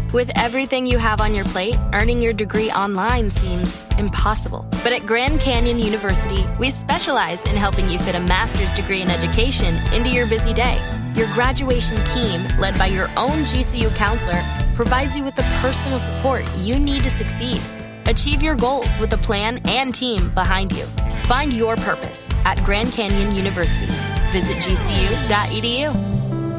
With everything you have on your plate, earning your degree online seems impossible. But at Grand Canyon University, we specialize in helping you fit a master's degree in education into your busy day. Your graduation team, led by your own GCU counselor, provides you with the personal support you need to succeed. Achieve your goals with a plan and team behind you. Find your purpose at Grand Canyon University. Visit gcu.edu.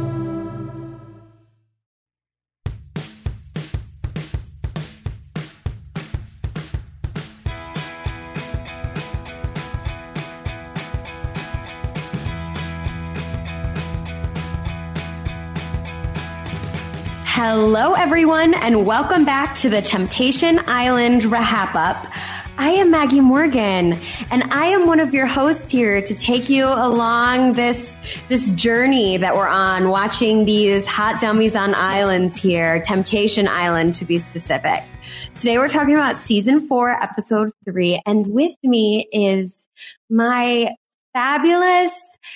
Hello, everyone, and welcome back to the Temptation Island Wrap Up. I am Maggie Morgan, and I am one of your hosts here to take you along this journey that we're on, watching these hot dummies on islands here, Temptation Island to be specific. Today we're talking about Season 4, Episode 3, and with me is my fabulous,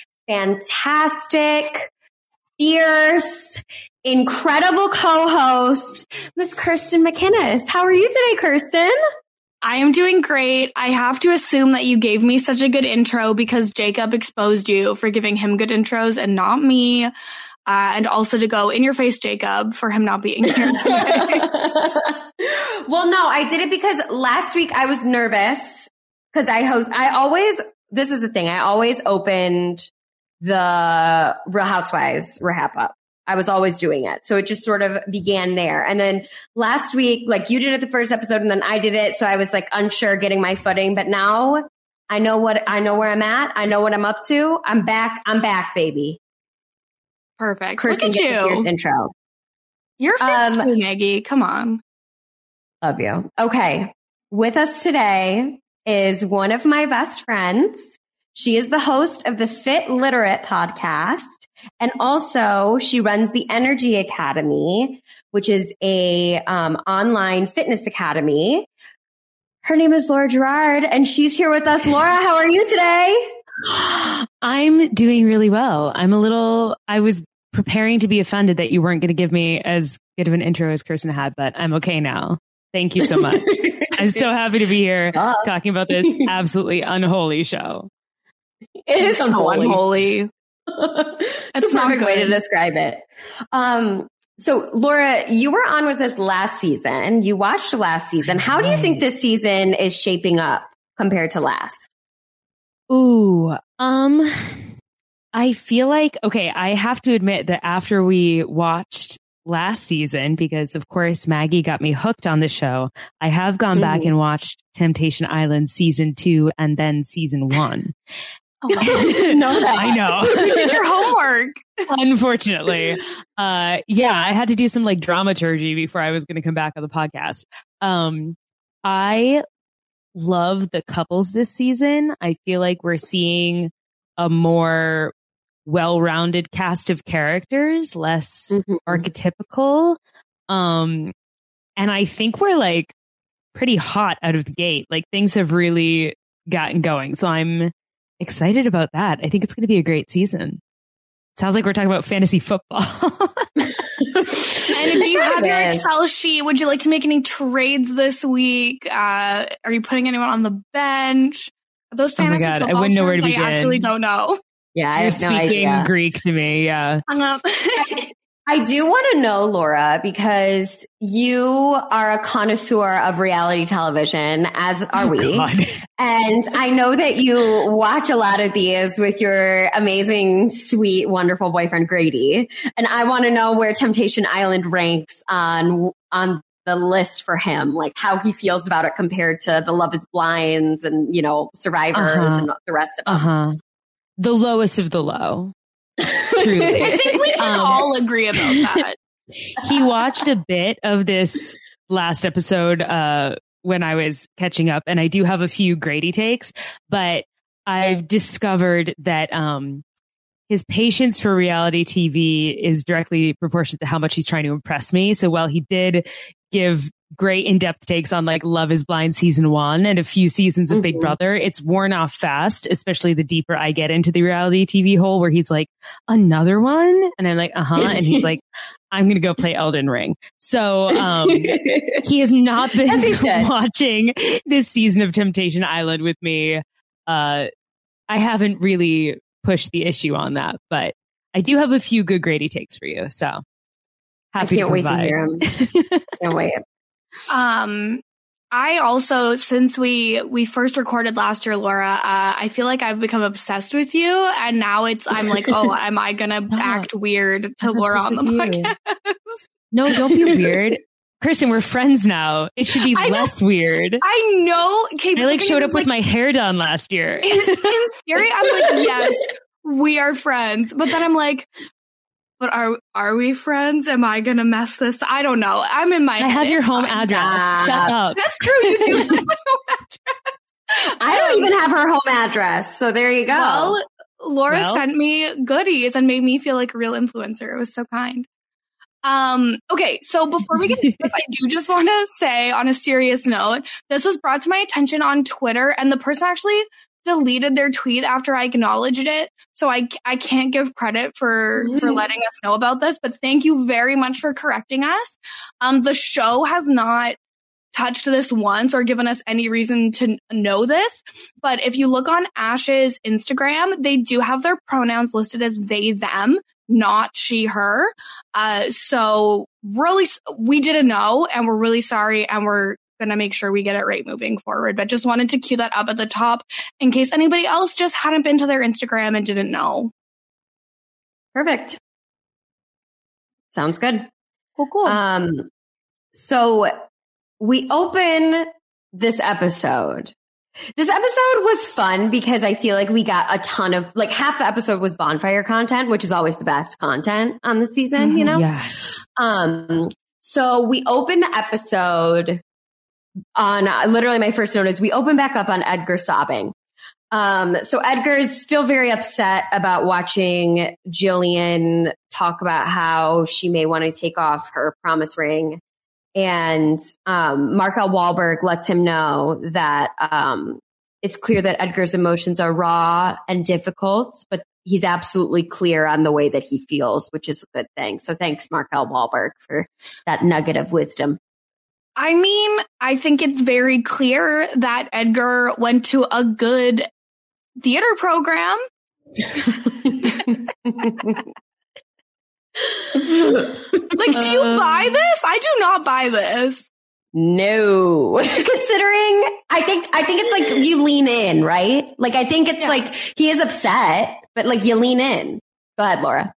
fantastic, fierce, incredible co-host, Miss Kirsten McInnes. How are you today, Kirsten? I am doing great. I have to assume that you gave me such a good intro because Jacob exposed you for giving him good intros and not me. And also to go in your face, Jacob, for him not being here today. Well, no, I did it because last week I was nervous because this is the thing, I always opened the Real Housewives Wrap Up. I was always doing it. So it just sort of began there. And then last week, like you did it the first episode and then I did it. So I was like unsure, getting my footing. But now I know where I'm at. I know what I'm up to. I'm back, baby. Perfect. Kirsten, look at gets a fierce intro. You're fierce too, Maggie. Come on. Love you. Okay. With us today is one of my best friends. She is the host of the Fit Literate podcast. And also she runs the Energy Academy, which is a online fitness academy. Her name is Laura Gerard, and she's here with us. Laura, how are you today? I'm doing really well. I was preparing to be offended that you weren't going to give me as good of an intro as Kirsten had, but I'm okay now. Thank you so much. I'm so happy to be here talking about this absolutely unholy show. It is so unholy. That's a perfect way to describe it. So Laura, you were on with us last season. You watched last season. How do you think this season is shaping up compared to last? Ooh, I feel like, okay, I have to admit that after we watched last season, because of course Maggie got me hooked on the show, I have gone back and watched Temptation Island Season 2 and then Season 1. Oh, I didn't know that. I know. You did your homework. Unfortunately. I had to do some like dramaturgy before I was going to come back on the podcast. I love the couples this season. I feel like we're seeing a more well-rounded cast of characters, less archetypical. And I think we're like pretty hot out of the gate. Like things have really gotten going. So I'm excited about that. I think it's going to be a great season. Sounds like we're talking about fantasy football. And do you have your Excel sheet? Would you like to make any trades this week? Are you putting anyone on the bench? Are those fantasy football I wouldn't know where to begin. I actually don't know. Yeah, You're speaking Greek to me. Yeah. I do want to know, Laura, because you are a connoisseur of reality television, as are we. And I know that you watch a lot of these with your amazing, sweet, wonderful boyfriend, Grady. And I want to know where Temptation Island ranks on the list for him, like how he feels about it compared to the Love is Blinds and, Survivors and the rest of them. The lowest of the low. Truly. I think we can all agree about that. He watched a bit of this last episode when I was catching up, and I do have a few Grady takes, but I've discovered that his patience for reality TV is directly proportionate to how much he's trying to impress me. So while he did give great in-depth takes on like Love is Blind season 1 and a few seasons of Big Brother. It's worn off fast, especially the deeper I get into the reality TV hole where he's like, another one? And I'm like, and he's like, I'm going to go play Elden Ring. So he has not been watching this season of Temptation Island with me. I haven't really pushed the issue on that, but I do have a few good Grady takes for you. So happy I can't wait to hear him. Can't wait. I also, since we first recorded last year, Laura, I feel like I've become obsessed with you, and now I'm like, oh, am I gonna act weird to Laura on the podcast? No, don't be weird. Kristen, we're friends now. It should be less weird. I know. Okay, I showed up with my hair done last year. In theory, I'm like, yes, we are friends. But then I'm like, but are we friends? Am I going to mess this? I don't know. I'm in my head. I have your home address. Shut up. That's true. You do have my home address. I don't even have her home address. So there you go. Well, Laura sent me goodies and made me feel like a real influencer. It was so kind. Okay, so before we get into this, I do just want to say on a serious note, this was brought to my attention on Twitter, and the person actually deleted their tweet after I acknowledged it. So I can't give credit for letting us know about this, but thank you very much for correcting us. The show has not touched this once or given us any reason to know this. But if you look on Ash's Instagram, they do have their pronouns listed as they, them, not she, her. So really, we didn't know, and we're really sorry, and we're going to make sure we get it right moving forward. But just wanted to cue that up at the top in case anybody else just hadn't been to their Instagram and didn't know. Perfect. Sounds good. Cool. So we open this episode. This episode was fun because I feel like we got a ton of, like, half the episode was bonfire content, which is always the best content on the season, you know? Yes. So we open the episode on, literally my first note is we open back up on Edgar sobbing. So Edgar is still very upset about watching Jillian talk about how she may want to take off her promise ring. And Markel Wahlberg lets him know that it's clear that Edgar's emotions are raw and difficult, but he's absolutely clear on the way that he feels, which is a good thing. So thanks, Markel Wahlberg, for that nugget of wisdom. I mean, I think it's very clear that Edgar went to a good theater program. Like, do you buy this? I do not buy this. No. Considering, I think it's like you lean in, right? Like, I think it's like he is upset, but like you lean in. Go ahead, Laura.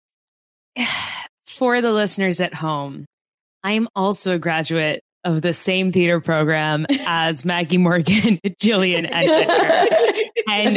For the listeners at home, I am also a graduate of the same theater program as Maggie Morgan, Jillian, and Edgar. And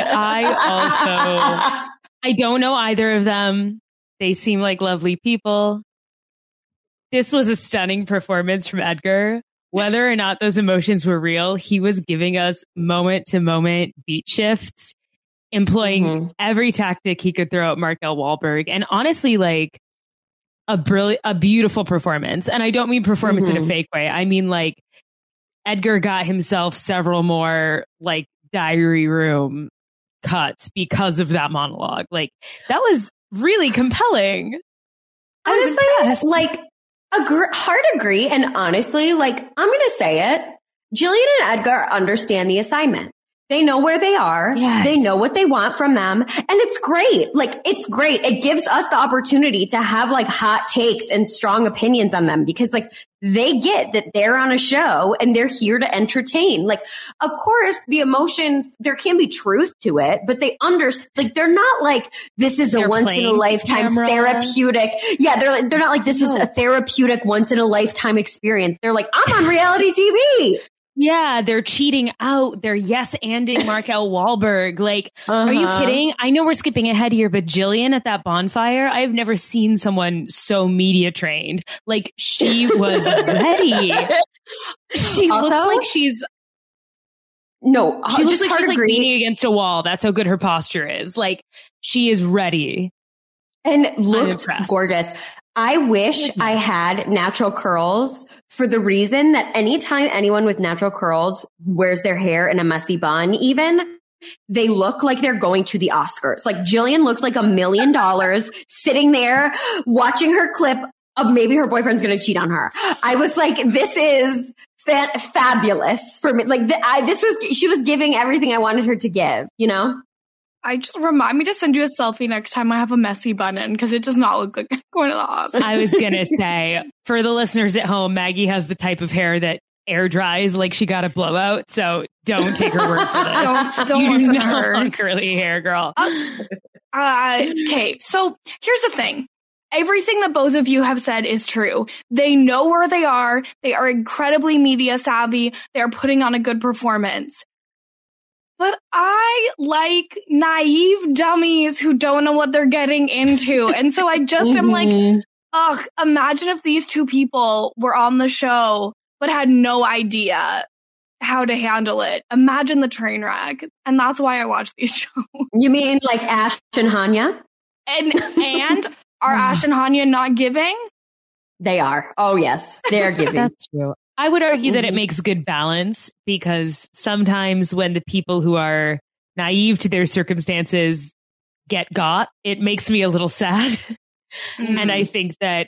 I don't know either of them. They seem like lovely people. This was a stunning performance from Edgar. Whether or not those emotions were real, he was giving us moment to moment beat shifts, employing every tactic he could throw at Markel Wahlberg. And honestly, like a beautiful performance. And I don't mean performance in a fake way. I mean, like, Edgar got himself several more like diary room cuts because of that monologue. Like, that was really compelling. Honestly, like, hard agree. And honestly, like, I'm going to say it. Jillian and Edgar understand the assignment. They know where they are. Yes. They know what they want from them. And it's great. Like, it's great. It gives us the opportunity to have like hot takes and strong opinions on them because like they get that they're on a show and they're here to entertain. Like, of course, the emotions, there can be truth to it, but they like, they're not like, this is a once in a lifetime therapeutic. Yeah. They're not like, this is a therapeutic once in a lifetime experience. They're like, I'm on reality TV. Yeah, they're cheating out. They're yes-anding Markel Wahlberg. Like, are you kidding? I know we're skipping ahead here, but Jillian at that bonfire, I've never seen someone so media trained. Like, she was ready. She also looks like she's... No, she looks like she's like leaning against a wall. That's how good her posture is. Like, she is ready. And looks gorgeous. I wish I had natural curls for the reason that anytime anyone with natural curls wears their hair in a messy bun, even, they look like they're going to the Oscars. Like Jillian looks like $1 million sitting there watching her clip of maybe her boyfriend's going to cheat on her. I was like, this is fabulous for me. Like she was giving everything I wanted her to give, you know? I just remind me to send you a selfie next time I have a messy bun in, because it does not look like I'm going to the Oscars. I was going to say, for the listeners at home, Maggie has the type of hair that air dries like she got a blowout. So don't take her word for this. don't listen to her. Curly hair girl. Okay, so here's the thing. Everything that both of you have said is true. They know where they are. They are incredibly media savvy. They are putting on a good performance. But I like naive dummies who don't know what they're getting into. And so I just am like, ugh, imagine if these two people were on the show but had no idea how to handle it. Imagine the train wreck. And that's why I watch these shows. You mean like Ash and Hanya? And are Ash and Hanya not giving? They are. Oh, yes. They're giving. That's true. I would argue that it makes good balance, because sometimes when the people who are naive to their circumstances get got, it makes me a little sad. And I think that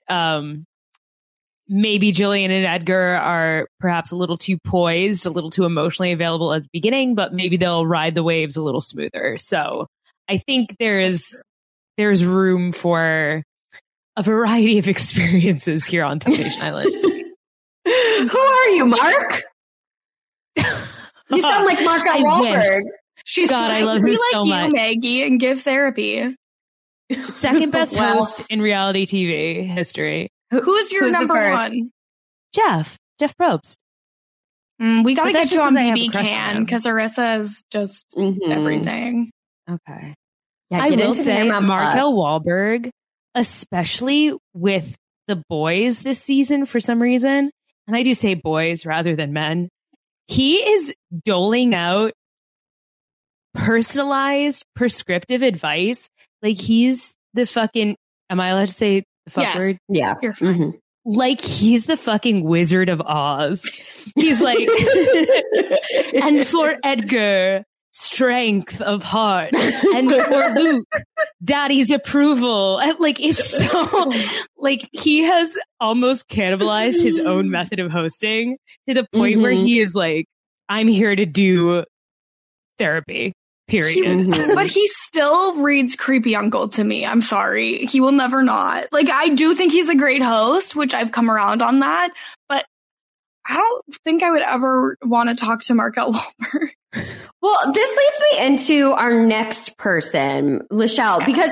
maybe Jillian and Edgar are perhaps a little too poised, a little too emotionally available at the beginning, but maybe they'll ride the waves a little smoother. So I think there's room for a variety of experiences here on Temptation Island. Who are you, Mark? You sound like Mark Wahlberg. She's God, I love her so much. Maggie, and give therapy. Second best host in reality TV history. Who's your number one? Jeff Probst. We got to get you on BB Can, because Arissa is just everything. Okay. Yeah, I will say Paramount Markel Wahlberg, especially with the boys this season for some reason, and I do say boys rather than men, he is doling out personalized, prescriptive advice. Like he's the fucking, am I allowed to say the fuck word? Yeah. You're fine. Like he's the fucking Wizard of Oz. He's like, and for Edgar, strength of heart, and for Luke, daddy's approval. And like it's so like he has almost cannibalized his own method of hosting to the point where he is like, I'm here to do therapy, period. But he still reads Creepy Uncle to me. I'm sorry. He will never not. Like, I do think he's a great host, which I've come around on that, but I don't think I would ever want to talk to Markel Wahlberg. Well, this leads me into our next person, Lachelle, because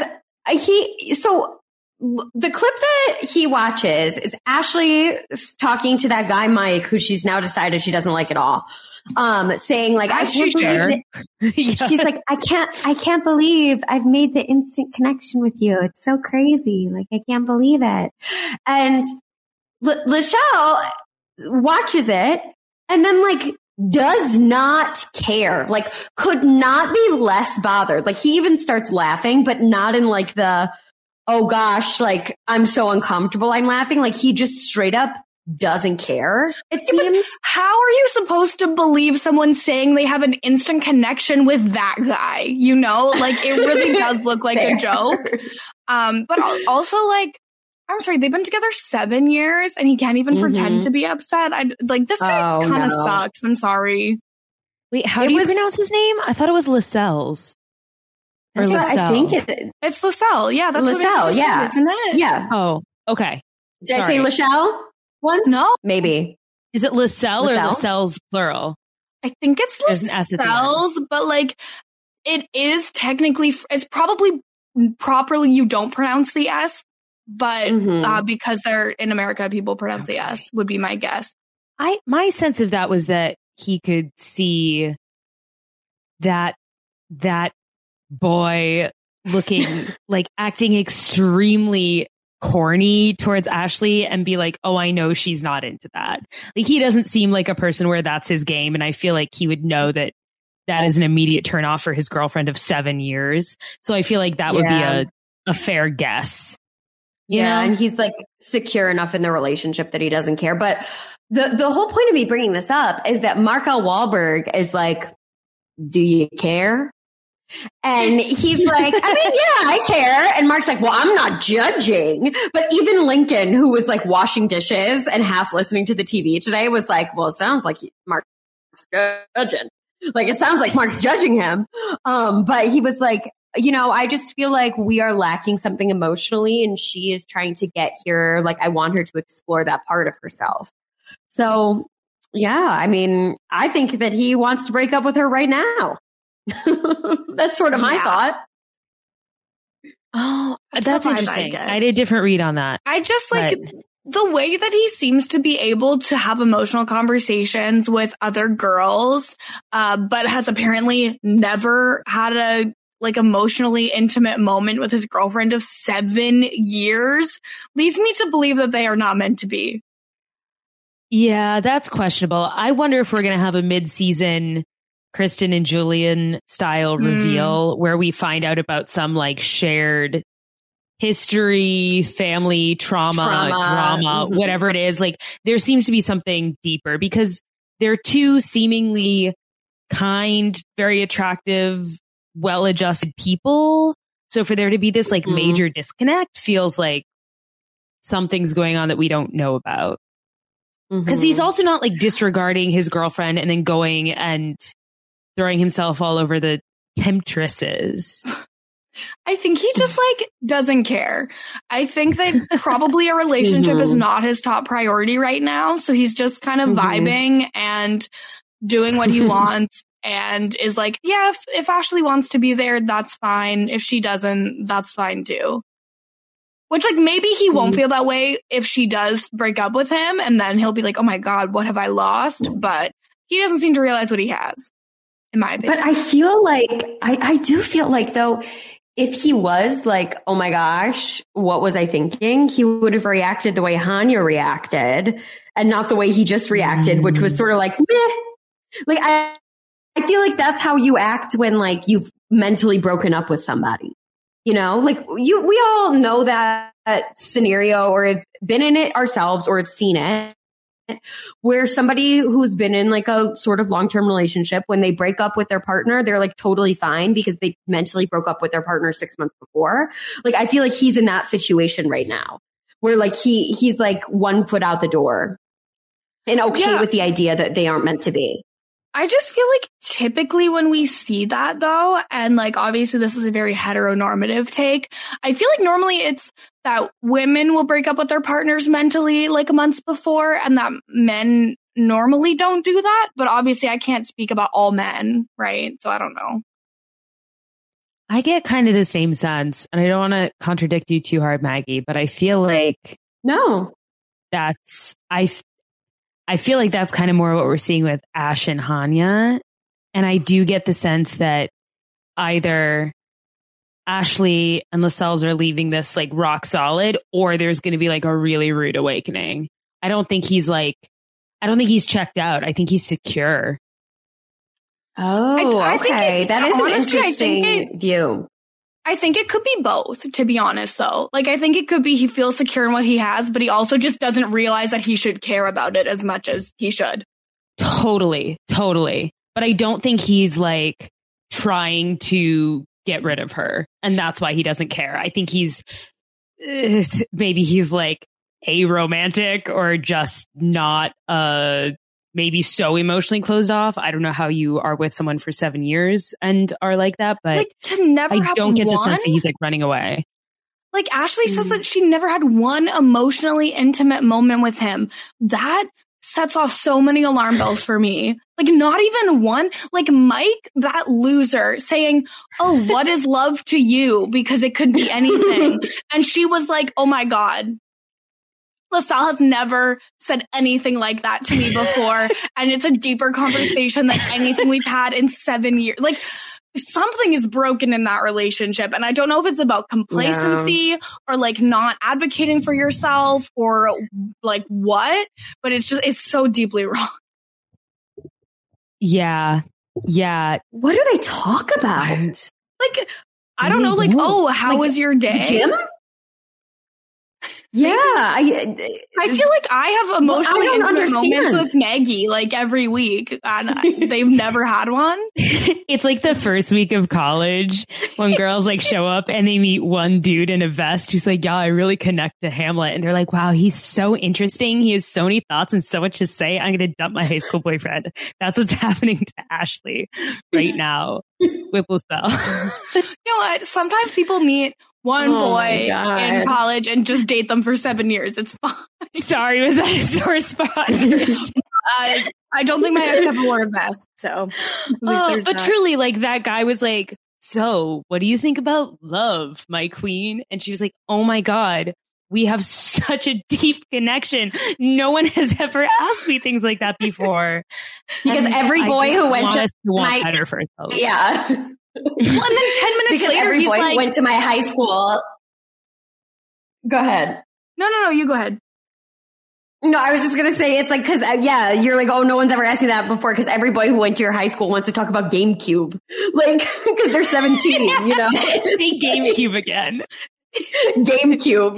the clip that he watches is Ashley talking to that guy, Mike, who she's now decided she doesn't like at all. Saying like, I can't believe it. She's like, I can't believe I've made the instant connection with you. It's so crazy. Like, I can't believe it. And Lachelle watches it and then like does not care, like could not be less bothered. Like he even starts laughing, but not in like the, oh gosh, like I'm so uncomfortable I'm laughing. Like he just straight up doesn't care, it seems. How are you supposed to believe someone saying they have an instant connection with that guy? You know, like it really does look like a joke. But also like, I'm sorry, they've been together 7 years and he can't even pretend to be upset. This guy kind of sucks. I'm sorry. Wait, how do you pronounce his name? I thought it was Lascelles. Or Lacelle. I think it's Lacelle. Yeah, that's Lacelle. what yeah, isn't it? Yeah. Oh, okay. Did I say Lachelle once? No, maybe. Is it Lacelle or Lascelles plural? I think it's Lascelles, but like it is technically, it's probably properly you don't pronounce the S. But because they're in America, people pronounce the S, would be my guess. My sense of that was that he could see that boy looking like acting extremely corny towards Ashley and be like, oh, I know she's not into that. Like he doesn't seem like a person where that's his game. And I feel like he would know that is an immediate turn off for his girlfriend of 7 years. So I feel like that would be a fair guess. Yeah, and he's like secure enough in the relationship that he doesn't care. But the whole point of me bringing this up is that Mark L. Wahlberg is like, do you care? And he's like, I mean, yeah, I care. And Mark's like, well, I'm not judging. But even Lincoln, who was like washing dishes and half listening to the TV today, was like, well, it sounds like Mark's judging. Like, it sounds like Mark's judging him. But he was like, you know, I just feel like we are lacking something emotionally, and she is trying to get here. Like, I want her to explore that part of herself. So, yeah, I mean, I think that he wants to break up with her right now. That's sort of my thought. Oh, that's interesting. I did a different read on that. I just like the way that he seems to be able to have emotional conversations with other girls, but has apparently never had a like emotionally intimate moment with his girlfriend of 7 years, leads me to believe that they are not meant to be. Yeah, that's questionable. I wonder if we're going to have a mid-season Kristen and Julian style reveal where we find out about some like shared history, family, trauma, drama, whatever it is. Like, there seems to be something deeper because they're two seemingly kind, very attractive, well-adjusted people. So for there to be this like major disconnect feels like something's going on that we don't know about. Because he's also not like disregarding his girlfriend and then going and throwing himself all over the temptresses. I think he just like doesn't care. I think that probably a relationship is not his top priority right now. So he's just kind of vibing and doing what he wants. And is like, yeah, if Ashley wants to be there, that's fine. If she doesn't, that's fine too. Which, like, maybe he won't feel that way if she does break up with him. And then he'll be like, oh my God, what have I lost? But he doesn't seem to realize what he has, in my opinion. But I feel like, I do feel like, though, if he was like, oh my gosh, what was I thinking? He would have reacted the way Hanya reacted and not the way he just reacted, which was sort of like, meh. Like, I feel like that's how you act when like you've mentally broken up with somebody, you know, like we all know that scenario or have been in it ourselves or have seen it where somebody who's been in like a sort of long-term relationship, when they break up with their partner, they're like totally fine because they mentally broke up with their partner 6 months before. Like, I feel like he's in that situation right now where like he's like 1 foot out the door and okay with the idea that they aren't meant to be. I just feel like typically when we see that though, and like obviously this is a very heteronormative take, I feel like normally it's that women will break up with their partners mentally like months before and that men normally don't do that. But obviously I can't speak about all men, right? So I don't know. I get kind of the same sense, and I don't want to contradict you too hard, Maggie, but I feel like I feel like that's kind of more what we're seeing with Ash and Hanya. And I do get the sense that either Ashley and Lascelles are leaving this like rock solid, or there's going to be like a really rude awakening. I don't think he's checked out. I think he's secure. Oh, I okay. That is honestly, an interesting view. I think it could be both, to be honest, though. Like, I think it could be he feels secure in what he has, but he also just doesn't realize that he should care about it as much as he should. Totally. But I don't think he's like trying to get rid of her, and that's why he doesn't care. I think maybe he's like aromantic or just not maybe so emotionally closed off. I don't know how you are with someone for 7 years and are like that, but like, to never I don't get the sense that he's like running away. Like, Ashley says that she never had one emotionally intimate moment with him. That sets off so many alarm bells for me. Like, not even one. Like, Mike, that loser, saying, oh, what is love to you? Because it could be anything. And she was like, oh my God. LaSalle has never said anything like that to me before. And it's a deeper conversation than anything we've had in 7 years. Like, something is broken in that relationship. And I don't know if it's about complacency or like not advocating for yourself or like what, but it's so deeply wrong. Yeah. What do they talk about? Like, I don't know. Like, oh, how was your day? The gym? Yeah, I feel like I have emotionally intimate moments with Maggie like every week, and they've never had one. It's like the first week of college when girls like show up and they meet one dude in a vest who's like, yeah, I really connect to Hamlet. And they're like, wow, he's so interesting. He has so many thoughts and so much to say. I'm going to dump my high school boyfriend. That's what's happening to Ashley right now with LaSalle. You know what? Sometimes people meet one boy in college and just date them for 7 years. It's fine. Sorry, was that a sore spot? I don't think my ex ever wore a vest. So, but truly, like that guy was like, so what do you think about love, my queen? And she was like, oh my God, we have such a deep connection. No one has ever asked me things like that before. Because and every boy who went to want better for ourselves. Yeah. Well, and then 10 minutes because later, every he's boy like, went to my high school. Go ahead. No, you go ahead. No, I was just going to say, it's like, because, you're like, oh, no one's ever asked me that before, because every boy who went to your high school wants to talk about GameCube. Like, because they're 17, you know? Say GameCube again. GameCube.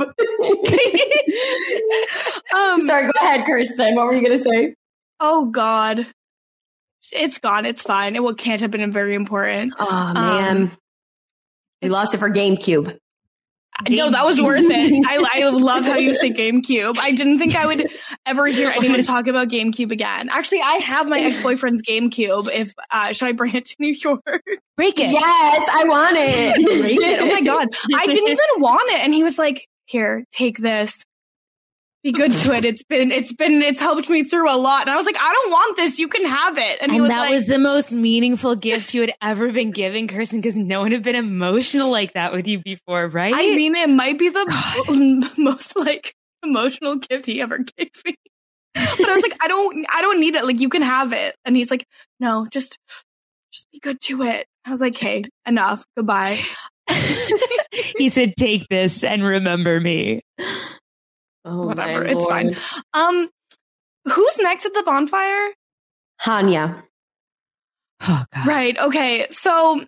Sorry, go ahead, Kirsten. What were you going to say? Oh, God. It's gone. It's fine. It can't have been very important. Oh, man. We lost it for GameCube. No, that was worth it. I love how you say GameCube. I didn't think I would ever hear anyone talk about GameCube again. Actually, I have my ex-boyfriend's GameCube. If should I bring it to New York? Break it. Yes, I want it. Break it. Oh my God. I didn't even want it. And he was like, here, take this. Be good to it. It's helped me through a lot. And I was like, I don't want this. You can have it. And he was that was the most meaningful gift you had ever been given, Kirsten, because no one had been emotional like that with you before, right? I mean, it might be the most like emotional gift he ever gave me. But I was like, I don't need it. Like, you can have it. And he's like, no, just be good to it. I was like, hey, enough. Goodbye. He said, take this and remember me. Oh, whatever. It's fine. Who's next at the bonfire? Hanya. Oh, God. Right. Okay. So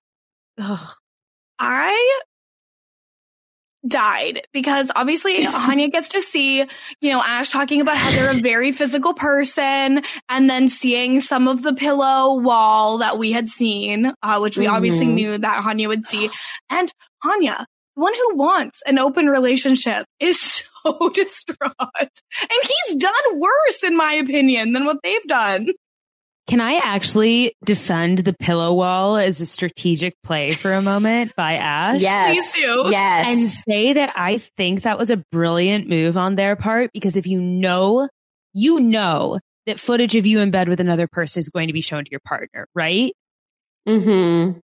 I died because obviously Hanya gets to see, Ash talking about how they're a very physical person, and then seeing some of the pillow wall that we had seen, which we obviously knew that Hanya would see. And Hanya, one who wants an open relationship, is so distraught. And he's done worse, in my opinion, than what they've done. Can I actually defend the pillow wall as a strategic play for a moment by Ash? Yes. Please do. Yes. And say that I think that was a brilliant move on their part, because if you know that footage of you in bed with another person is going to be shown to your partner, right? Mm-hmm.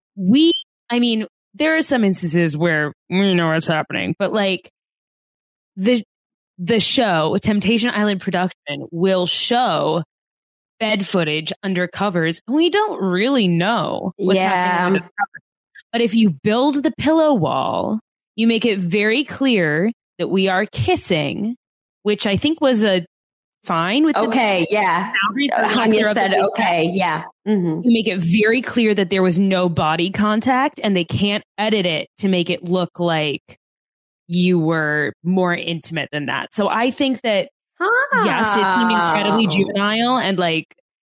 There are some instances where we know what's happening, but like the show, Temptation Island production, will show bed footage under covers, and we don't really know what's happening under the covers. But if you build the pillow wall, you make it very clear that we are kissing, which I think was a fine with okay, yeah. Hanya said okay, yeah. Mm-hmm. You make it very clear that there was no body contact, and they can't edit it to make it look like you were more intimate than that. So I think that yes, it seemed incredibly juvenile, and like,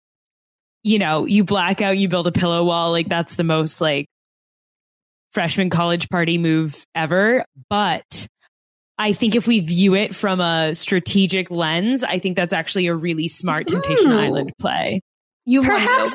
you black out, you build a pillow wall, like that's the most like freshman college party move ever. But I think if we view it from a strategic lens, I think that's actually a really smart Temptation Island play. Perhaps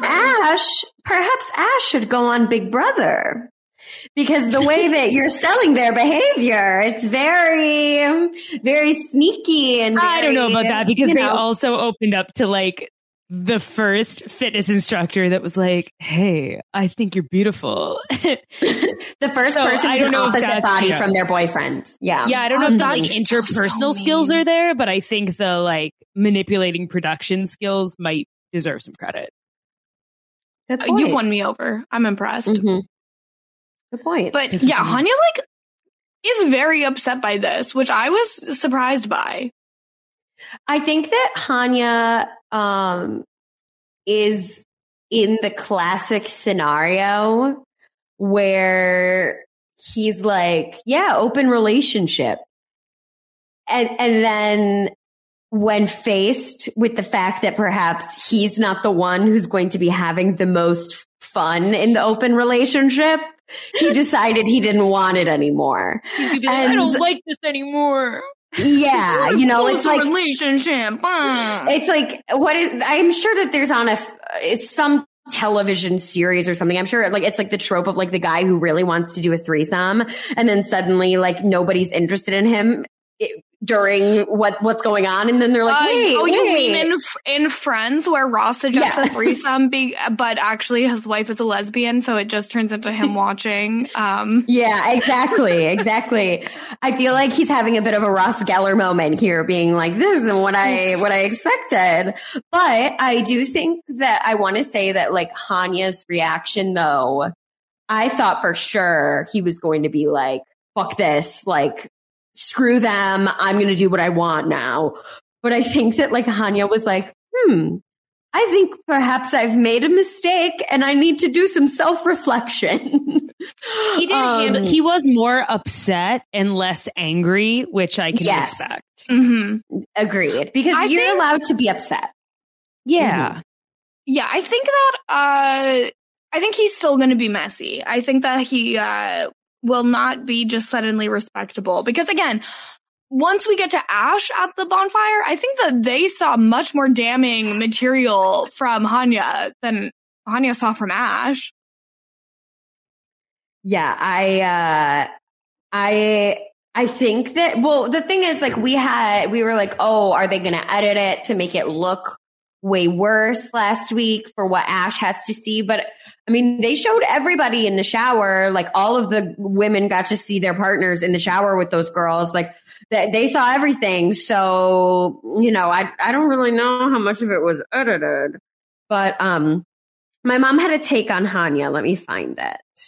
Ash should go on Big Brother, because the way that you're selling their behavior, it's very, very sneaky. And I don't know about that, because they also opened up to like the first fitness instructor that was like, hey, I think you're beautiful. The first person with an opposite body from their boyfriend. Yeah. Yeah, I don't know if the like interpersonal skills are there, but I think the like manipulating production skills might deserve some credit. You've won me over. I'm impressed. Mm-hmm. Good point. But yeah, Hanya like is very upset by this, which I was surprised by. I think that Hanya is in the classic scenario where he's like, yeah, open relationship. and then when faced with the fact that perhaps he's not the one who's going to be having the most fun in the open relationship, he decided he didn't want it anymore. He's gonna be like, I don't like this anymore. Yeah, it's like relationship. It's like, I'm sure that there's it's some television series or something. I'm sure like it's like the trope of like the guy who really wants to do a threesome and then suddenly like nobody's interested in him during what's going on, and then they're like, you mean in Friends where Ross suggests a threesome, but actually his wife is a lesbian, so it just turns into him watching. Yeah, exactly. I feel like he's having a bit of a Ross Geller moment here, being like, this isn't what I expected. But I do think that I want to say that like Hanya's reaction, though, I thought for sure he was going to be like, fuck this, like, screw them, I'm going to do what I want now. But I think that like Hanya was like, I think perhaps I've made a mistake and I need to do some self-reflection. He did he was more upset and less angry, which I can respect. Mm-hmm. Agreed. Because you're allowed to be upset. Yeah. Mm-hmm. Yeah, I think that I think he's still going to be messy. I think that he will not be just suddenly respectable. Because again, once we get to Ash at the bonfire, I think that they saw much more damning material from Hanya than Hanya saw from Ash. Yeah, I think that, well, the thing is like we were like, oh, are they going to edit it to make it look way worse last week for what Ash has to see? But I mean, they showed everybody in the shower, like all of the women got to see their partners in the shower with those girls. Like they saw everything. So, I don't really know how much of it was edited, but, my mom had a take on Hanya. Let me find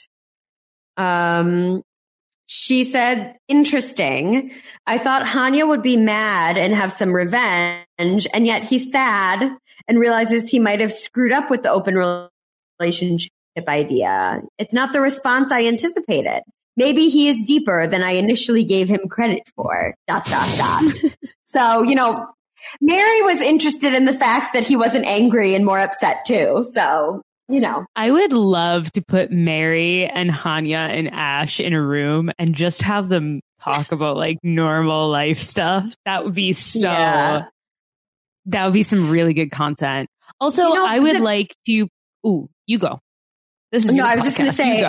it. She said, interesting. I thought Hanya would be mad and have some revenge, and yet he's sad and realizes he might have screwed up with the open relationship idea. It's not the response I anticipated. Maybe he is deeper than I initially gave him credit for. ... So, Mary was interested in the fact that he wasn't angry and more upset too. So, I would love to put Mary and Hanya and Ash in a room and just have them talk about like normal life stuff. That would be that would be some really good content. Also, I would like to, you go. This is I was just going to say,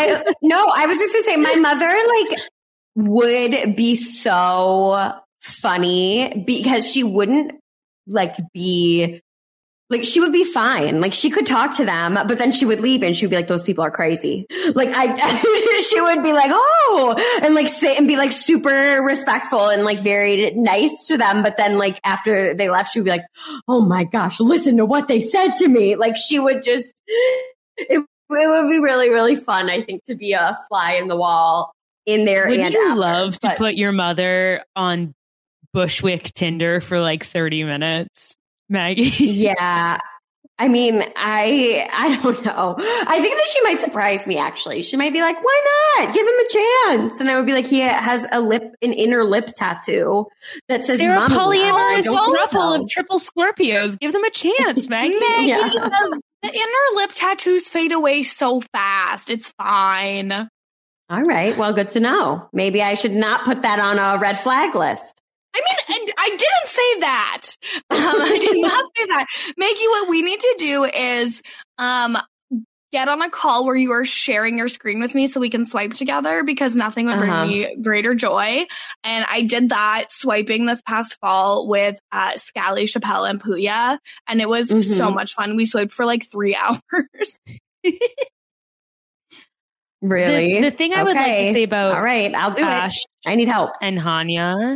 my mother like would be so funny because she wouldn't she would be fine. Like she could talk to them, but then she would leave and she'd be like, those people are crazy. Like she would be like, oh, and like say and be like super respectful and like very nice to them. But then like after they left, she would be like, oh my gosh, listen to what they said to me. Like she would just, it would be really, really fun, I think, to be a fly in the wall in there. Would you love to put your mother on Bushwick Tinder for like 30 minutes? Maggie? Yeah. I mean, I don't know. I think that she might surprise me, actually. She might be like, why not? Give him a chance. And I would be like, he has an inner lip tattoo that says, they're a polyamorous couple of triple Scorpios. Give them a chance, Maggie. Yeah. The inner lip tattoos fade away so fast. It's fine. All right. Well, good to know. Maybe I should not put that on a red flag list. I mean, I didn't say that. I did not say that. Maggie, what we need to do is get on a call where you are sharing your screen with me so we can swipe together, because nothing would bring me greater joy. And I did that swiping this past fall with Scally, Chappelle, and Puya. And it was so much fun. We swiped for like 3 hours. Really? The thing I would like to say about all right, I'll do Ash it. I need help. And Hanya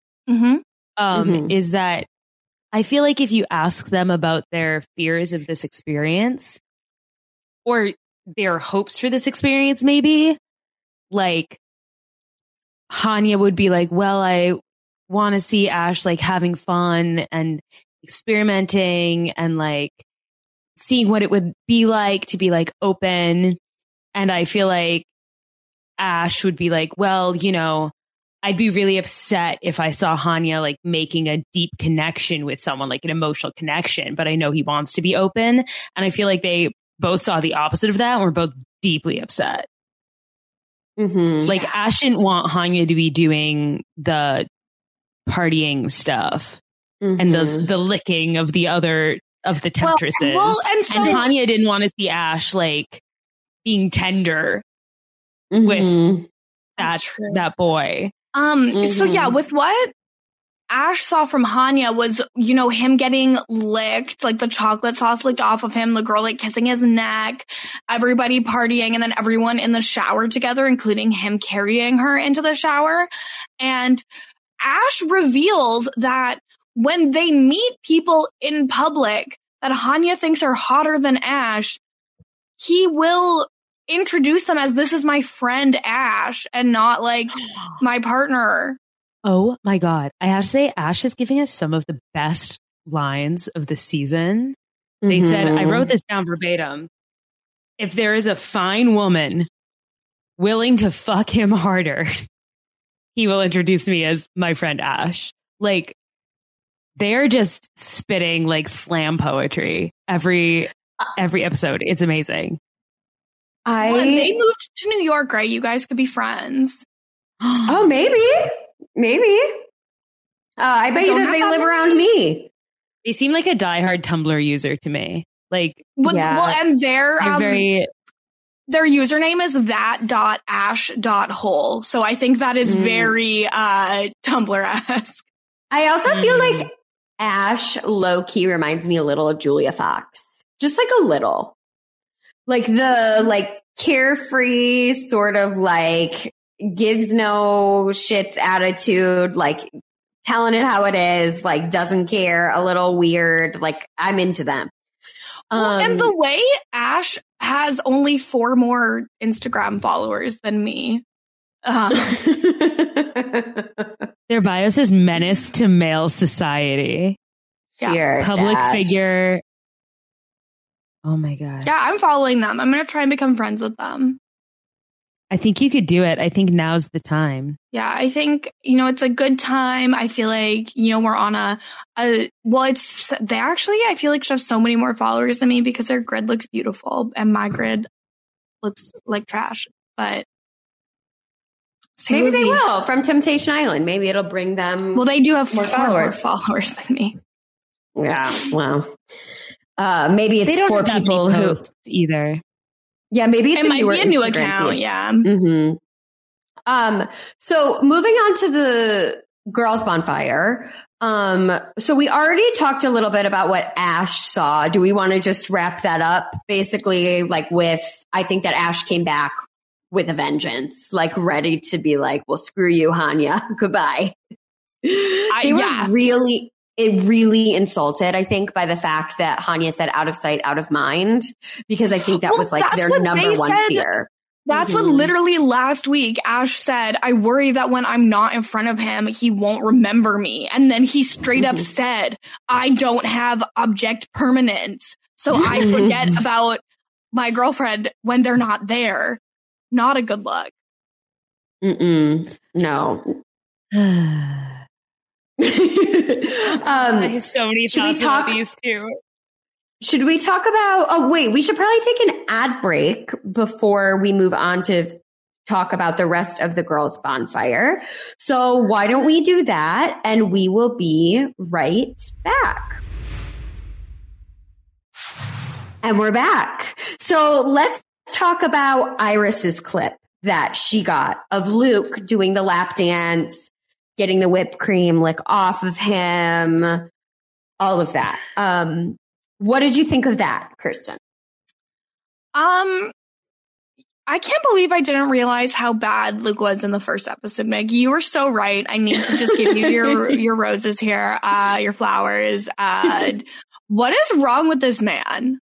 is that I feel like if you ask them about their fears of this experience or their hopes for this experience, maybe like Hanya would be like, well, I want to see Ash like having fun and experimenting and like seeing what it would be like to be like open. And I feel like Ash would be like, well, I'd be really upset if I saw Hanya like making a deep connection with someone, like an emotional connection, but I know he wants to be open. And I feel like they both saw the opposite of that and were both deeply upset. Like Ash didn't want Hanya to be doing the partying stuff and the licking of the temptresses. And Hanya didn't want to see Ash like being tender with that boy. So yeah, with what Ash saw from Hanya was, you know, him getting licked, like the chocolate sauce licked off of him, the girl like kissing his neck, everybody partying, and then everyone in the shower together, including him carrying her into the shower. And Ash reveals that when they meet people in public that Hanya thinks are hotter than Ash, he will introduce them as, this is my friend Ash and not like my partner. Oh my God. I have to say, Ash is giving us some of the best lines of the season. They said, I wrote this down verbatim. If there is a fine woman willing to fuck him harder, he will introduce me as my friend Ash. Like, they're just spitting like slam poetry every episode. It's amazing. Well, and they moved to New York, right? You guys could be friends. Oh, maybe. I bet you that they live around me. They seem like a diehard Tumblr user to me. Like, and their username is that.ash.hole. So I think that is very Tumblr-esque. I also feel like Ash low-key reminds me a little of Julia Fox. Just like a little. Like the like carefree sort of like gives no shits attitude, like telling it how it is, like doesn't care, a little weird. Like I'm into them. And the way Ash has only 4 more Instagram followers than me. Their bio says menace to male society. Fierce, public Ash. figure. Oh my God. Yeah, I'm following them. I'm going to try and become friends with them. I think you could do it. I think now's the time. Yeah, I think, you know, it's a good time. I feel like, you know, we're on I feel like have so many more followers than me because their grid looks beautiful and my grid looks like trash. But maybe they will from Temptation Island. Maybe it'll bring them. Well, they do have more followers than me. Yeah, well. Maybe it's for people who either. Yeah, maybe it might be a new account. Yeah. So moving on to the girls' bonfire. So we already talked a little bit about what Ash saw. Do we want to just wrap that up? Basically, like I think that Ash came back with a vengeance, like ready to be like, well, screw you, Hanya. Goodbye. They were really insulted, I think, by the fact that Hanya said out of sight, out of mind, because I think that was like their number one fear. That's what literally last week Ash said, I worry that when I'm not in front of him, he won't remember me. And then he straight up said, I don't have object permanence. So I forget about my girlfriend when they're not there. Not a good look. No. I have so many thoughts about these two. Should we talk about, we should probably take an ad break before we move on to talk about the rest of the girls' bonfire. So why don't we do that? And we will be right back. And we're back. So let's talk about Iris's clip that she got of Luke doing the lap dance, getting the whipped cream lick off of him, all of that. What did you think of that, Kirsten? I can't believe I didn't realize how bad Luke was in the first episode, Meg. You were so right. I need to just give you your roses here, your flowers. What is wrong with this man?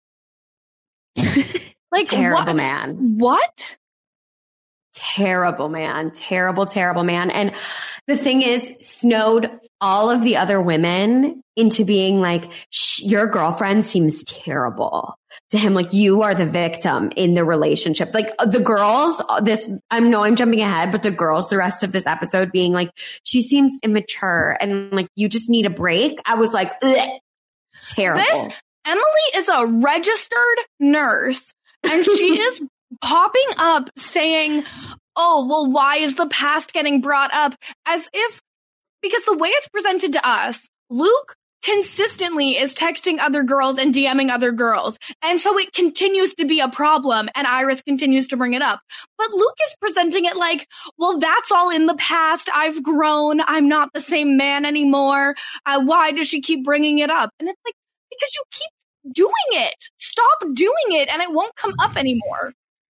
Like terrible man. What? Terrible man. Terrible, terrible man. And the thing is, snowed all of the other women into being like, your girlfriend seems terrible to him. Like, you are the victim in the relationship. Like the girls, I'm jumping ahead, but the girls, the rest of this episode being like, she seems immature and like, you just need a break. I was like, ugh, terrible. Emily is a registered nurse and she is popping up saying, oh, well, why is the past getting brought up? As if, because the way it's presented to us, Luke consistently is texting other girls and DMing other girls. And so it continues to be a problem and Iris continues to bring it up. But Luke is presenting it like, well, that's all in the past. I've grown. I'm not the same man anymore. Why does she keep bringing it up? And it's like, because you keep doing it. Stop doing it and it won't come up anymore.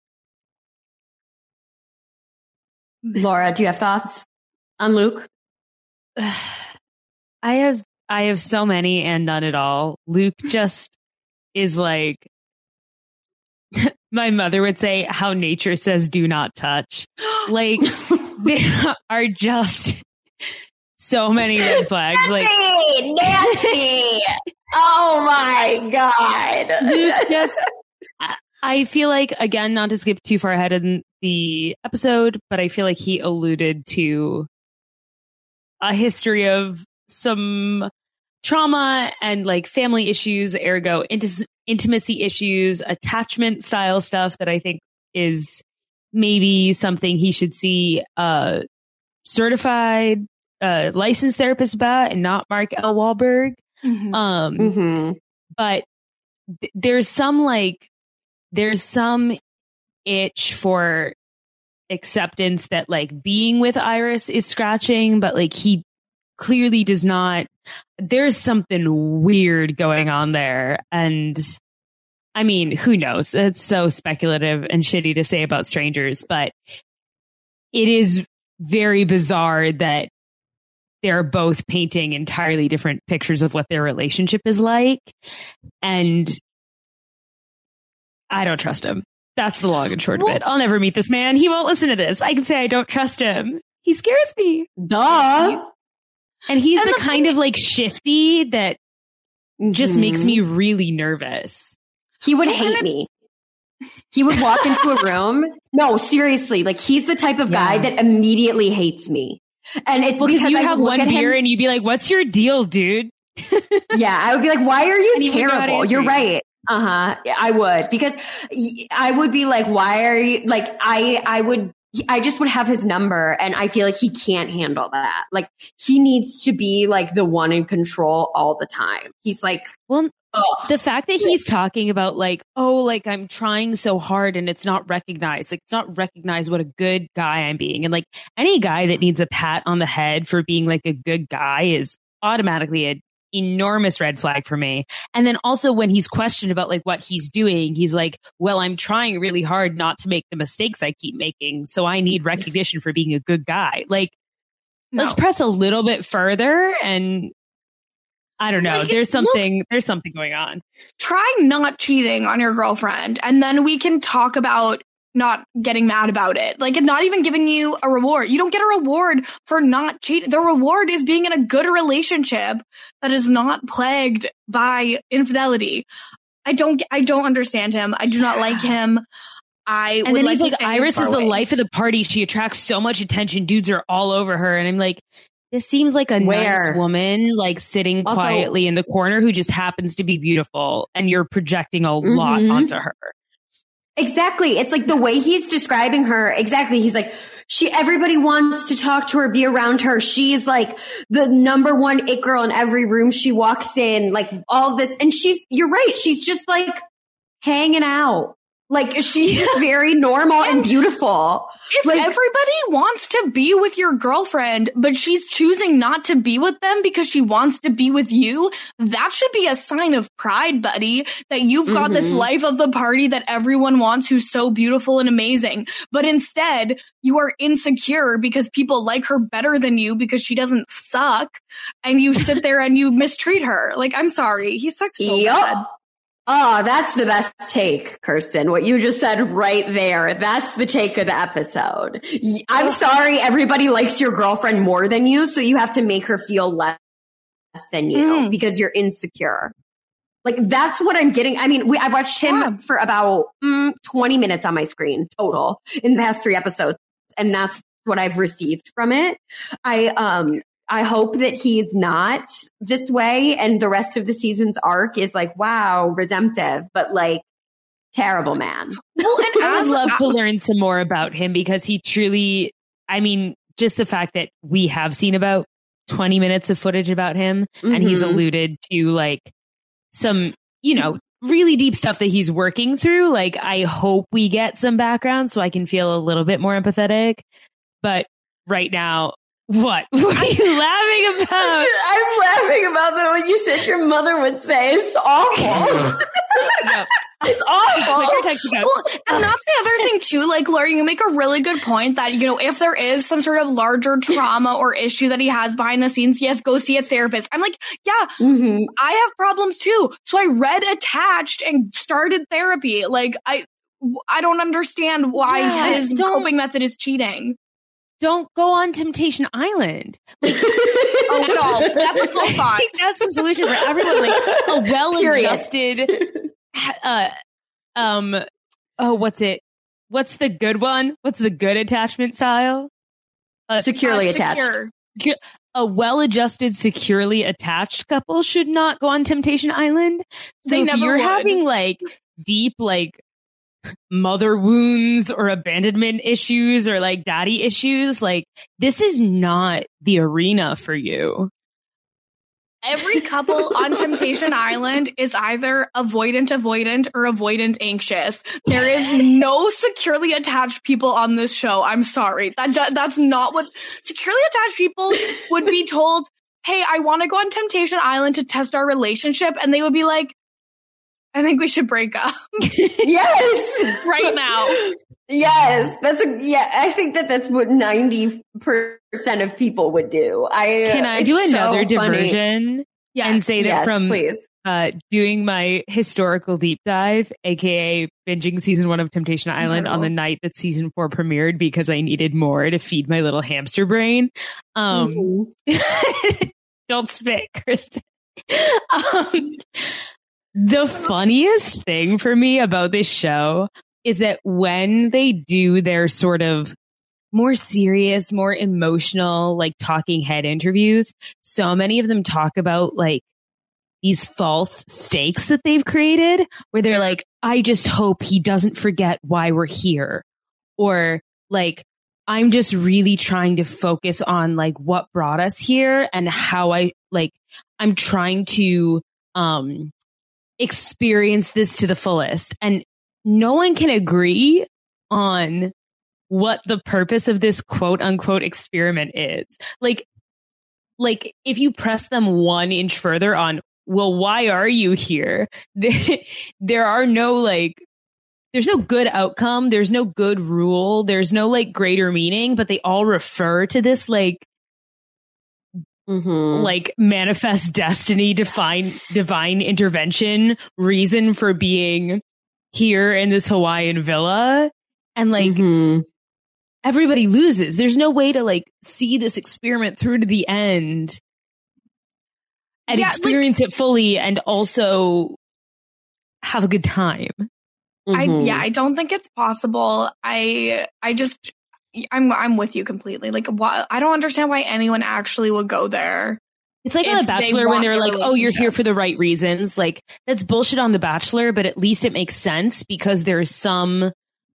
Laura, do you have thoughts on Luke? I have so many and none at all. Luke just is like, my mother would say, how nature says do not touch. Like, there are just so many red flags. Nancy! Oh my God. Luke just, I feel like, again, not to skip too far ahead in the episode, but I feel like he alluded to a history of some trauma and like family issues, ergo intimacy issues, attachment style stuff that I think is maybe something he should see a certified licensed therapist about and not Mark L. Wahlberg. But there's some itch for acceptance that like being with Iris is scratching, but like he clearly does not. There's something weird going on there. And I mean, who knows? It's so speculative and shitty to say about strangers, but it is very bizarre that they're both painting entirely different pictures of what their relationship is like. And I don't trust him. That's the long and short of it. I'll never meet this man. He won't listen to this. I can say I don't trust him. He scares me. Duh. And he's the kind of like shifty that just makes me really nervous. He would hate me. He would walk into a room. No, seriously. Like he's the type of guy that immediately hates me. And it's because you have one beer and you'd be like, what's your deal, dude? Yeah. I would be like, why are you terrible? You're right. I would, because I would be like, why are you like, I just would have his number and I feel like he can't handle that. Like he needs to be like the one in control all the time. He's like, well, the fact that he's talking about like, oh, like I'm trying so hard and it's not recognized. Like it's not recognized what a good guy I'm being. And like any guy that needs a pat on the head for being like a good guy is automatically an enormous red flag for me. And then also when he's questioned about like what he's doing, he's like, well, I'm trying really hard not to make the mistakes I keep making. So I need recognition for being a good guy. Like, let's press a little bit further and I don't know. There's something going on. Try not cheating on your girlfriend and then we can talk about not getting mad about it. Like, and not even giving you a reward. You don't get a reward for not cheating. The reward is being in a good relationship that is not plagued by infidelity. I don't understand him. I do not like him. And then he's like, Iris is the life of the party. She attracts so much attention. Dudes are all over her. And I'm like, this seems like a nice woman, like sitting quietly in the corner who just happens to be beautiful. And you're projecting a lot onto her. Exactly. It's like the way he's describing her. Exactly. He's like, everybody wants to talk to her, be around her. She's like the number one it girl in every room she walks in, like all this. And you're right. She's just like hanging out. Like she's very normal and beautiful. If like, everybody wants to be with your girlfriend, but she's choosing not to be with them because she wants to be with you, that should be a sign of pride, buddy, that you've got this life of the party that everyone wants who's so beautiful and amazing. But instead, you are insecure because people like her better than you because she doesn't suck. And you sit there and you mistreat her. Like, I'm sorry. He sucks so bad. Oh, that's the best take, Kirsten. What you just said right there. That's the take of the episode. I'm sorry, everybody likes your girlfriend more than you, so you have to make her feel less than you because you're insecure. Like, that's what I'm getting. I mean, I've watched him for about 20 minutes on my screen total in the past 3 episodes, and that's what I've received from it. I hope that he's not this way and the rest of the season's arc is like, wow, redemptive, but like terrible man. Well, and I would love to learn some more about him because he truly, I mean, just the fact that we have seen about 20 minutes of footage about him and he's alluded to like some, you know, really deep stuff that he's working through. Like, I hope we get some background so I can feel a little bit more empathetic. But right now, what are you laughing about? I'm laughing about that when you said your mother would say it's awful. No. It's awful. Well, and that's the other thing too. Like, Laura, you make a really good point that, you know, if there is some sort of larger trauma or issue that he has behind the scenes, yes, go see a therapist. I'm like, yeah, I have problems too. So I read Attached and started therapy. Like, I don't understand why his coping method is cheating. Don't go on Temptation Island. Like, oh no, that's a full thought. That's the solution for everyone. Like a well-adjusted, what's it? What's the good one? What's the good attachment style? Securely attached. A well-adjusted, securely attached couple should not go on Temptation Island. So if you're having like deep, like mother wounds or abandonment issues or like daddy issues, like this is not the arena for you. Every couple on Temptation Island is either avoidant or avoidant anxious. There is no securely attached people on this show. I'm sorry. That's not what securely attached people would be told. Hey, I want to go on Temptation Island to test our relationship. And they would be like, I think we should break up. Yes. Right now. Yes. I think that's what 90% of people would do. Can I do another diversion? Yes. And say that from please. Doing my historical deep dive, aka binging season 1 of Temptation Island on the night that season 4 premiered because I needed more to feed my little hamster brain. Don't spit, Kristen. The funniest thing for me about this show is that when they do their sort of more serious, more emotional, like talking head interviews, so many of them talk about like these false stakes that they've created where they're like, I just hope he doesn't forget why we're here. Or like, I'm just really trying to focus on like what brought us here and how I'm trying to, experience this to the fullest. And no one can agree on what the purpose of this quote unquote experiment is. Like if you press them 1 inch further on, well, why are you here? There are no like, there's no good outcome. There's no good rule. There's no like greater meaning, but they all refer to this like, like manifest destiny, divine intervention, reason for being here in this Hawaiian villa. And like everybody loses. There's no way to like see this experiment through to the end and experience it fully and also have a good time. I don't think it's possible. I'm with you completely. Like, I don't understand why anyone actually would go there. It's like on The Bachelor when they're like, oh, you're here for the right reasons. Like, that's bullshit on The Bachelor, but at least it makes sense because there's some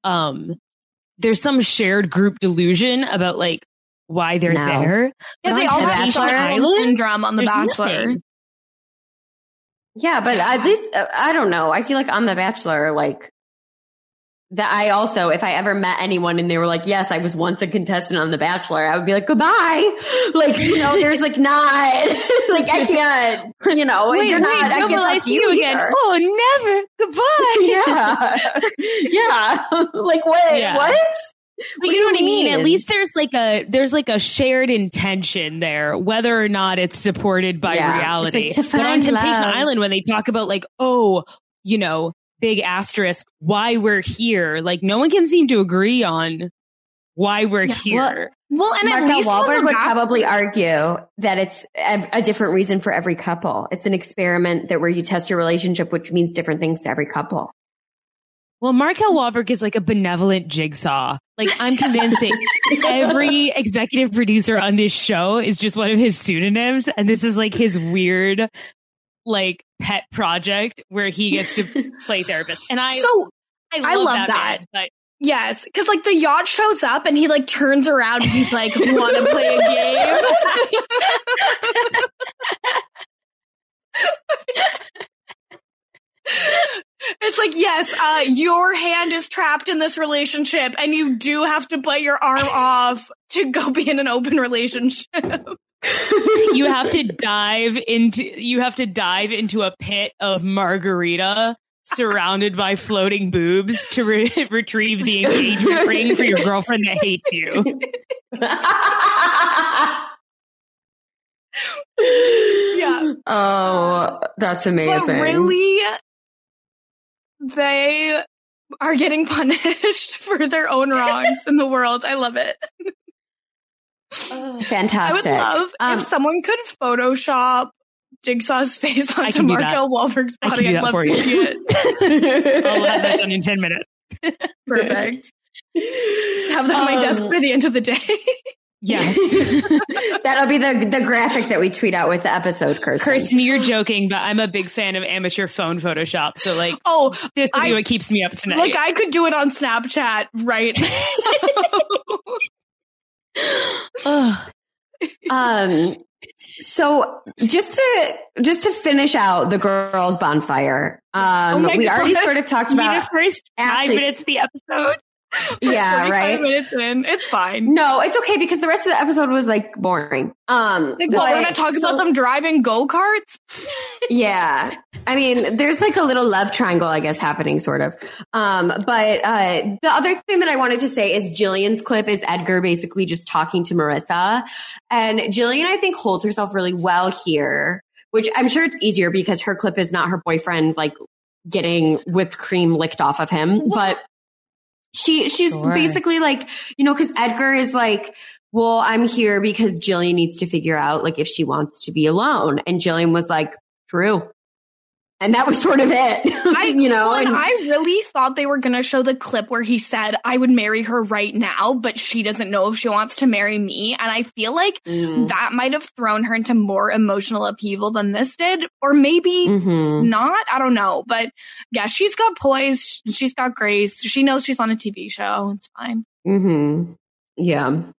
shared group delusion about like why they're there. Yeah, they all have Stockholm syndrome on The Bachelor. Nothing. Yeah, but at least, I don't know. I feel like on The Bachelor, like, that I also, if I ever met anyone and they were like, yes, I was once a contestant on The Bachelor, I would be like, goodbye. Like, you know, there's like not, like, I can't, you know, you're not, I can't talk to you again. Oh, never. Goodbye. Yeah. Like, what? Yeah. What? But you know what I mean? At least there's like a shared intention there, whether or not it's supported by reality. It's like to but on Temptation love. Island, when they talk about like, oh, you know, big asterisk why we're here. Like no one can seem to agree on why we're here. Well, and at Markel least Wahlberg would probably argue that it's a different reason for every couple. It's an experiment that where you test your relationship, which means different things to every couple. Well, Markel Wahlberg is like a benevolent jigsaw. Like I'm convinced that every executive producer on this show is just one of his pseudonyms. And this is like his weird, like pet project where he gets to play therapist. And I love that. Man, but yes, because like the yacht shows up and he like turns around and he's like, want to play a game? It's like, yes, your hand is trapped in this relationship and you do have to bite your arm off to go be in an open relationship. You have to dive into a pit of margarita surrounded by floating boobs to retrieve the engagement ring for your girlfriend that hates you. Yeah. Oh, that's amazing. But really, they are getting punished for their own wrongs in the world. I love it. Fantastic. I would love if someone could Photoshop Jigsaw's face onto Markel Wahlberg's body. I'd love to see it. I'll have that done in 10 minutes. Perfect. Have that on my desk by the end of the day. Yes. That'll be the graphic that we tweet out with the episode, Kirsten, you're joking, but I'm a big fan of amateur phone Photoshop. So like, this will be what keeps me up tonight. Like I could do it on Snapchat right now. So just to finish out the girls' bonfire, we already sort of talked about the first 5 minutes of the episode. Yeah, right. 5 minutes in, it's fine. No, it's okay because the rest of the episode was like boring. We're gonna talk about them driving go-karts. Yeah, I mean, there's like a little love triangle, I guess, happening sort of. But the other thing that I wanted to say is Jillian's clip is Edgar basically just talking to Marissa, and Jillian I think holds herself really well here, which I'm sure it's easier because her clip is not her boyfriend like getting whipped cream licked off of him, but. She's basically like, you know, because Edgar is like, well, I'm here because Jillian needs to figure out like if she wants to be alone. And Jillian was like, true. And that was sort of it, you know. And I really thought they were going to show the clip where he said, I would marry her right now, but she doesn't know if she wants to marry me. And I feel like that might have thrown her into more emotional upheaval than this did. Or maybe not. I don't know. But yeah, she's got poise. She's got grace. She knows she's on a TV show. It's fine. Yeah.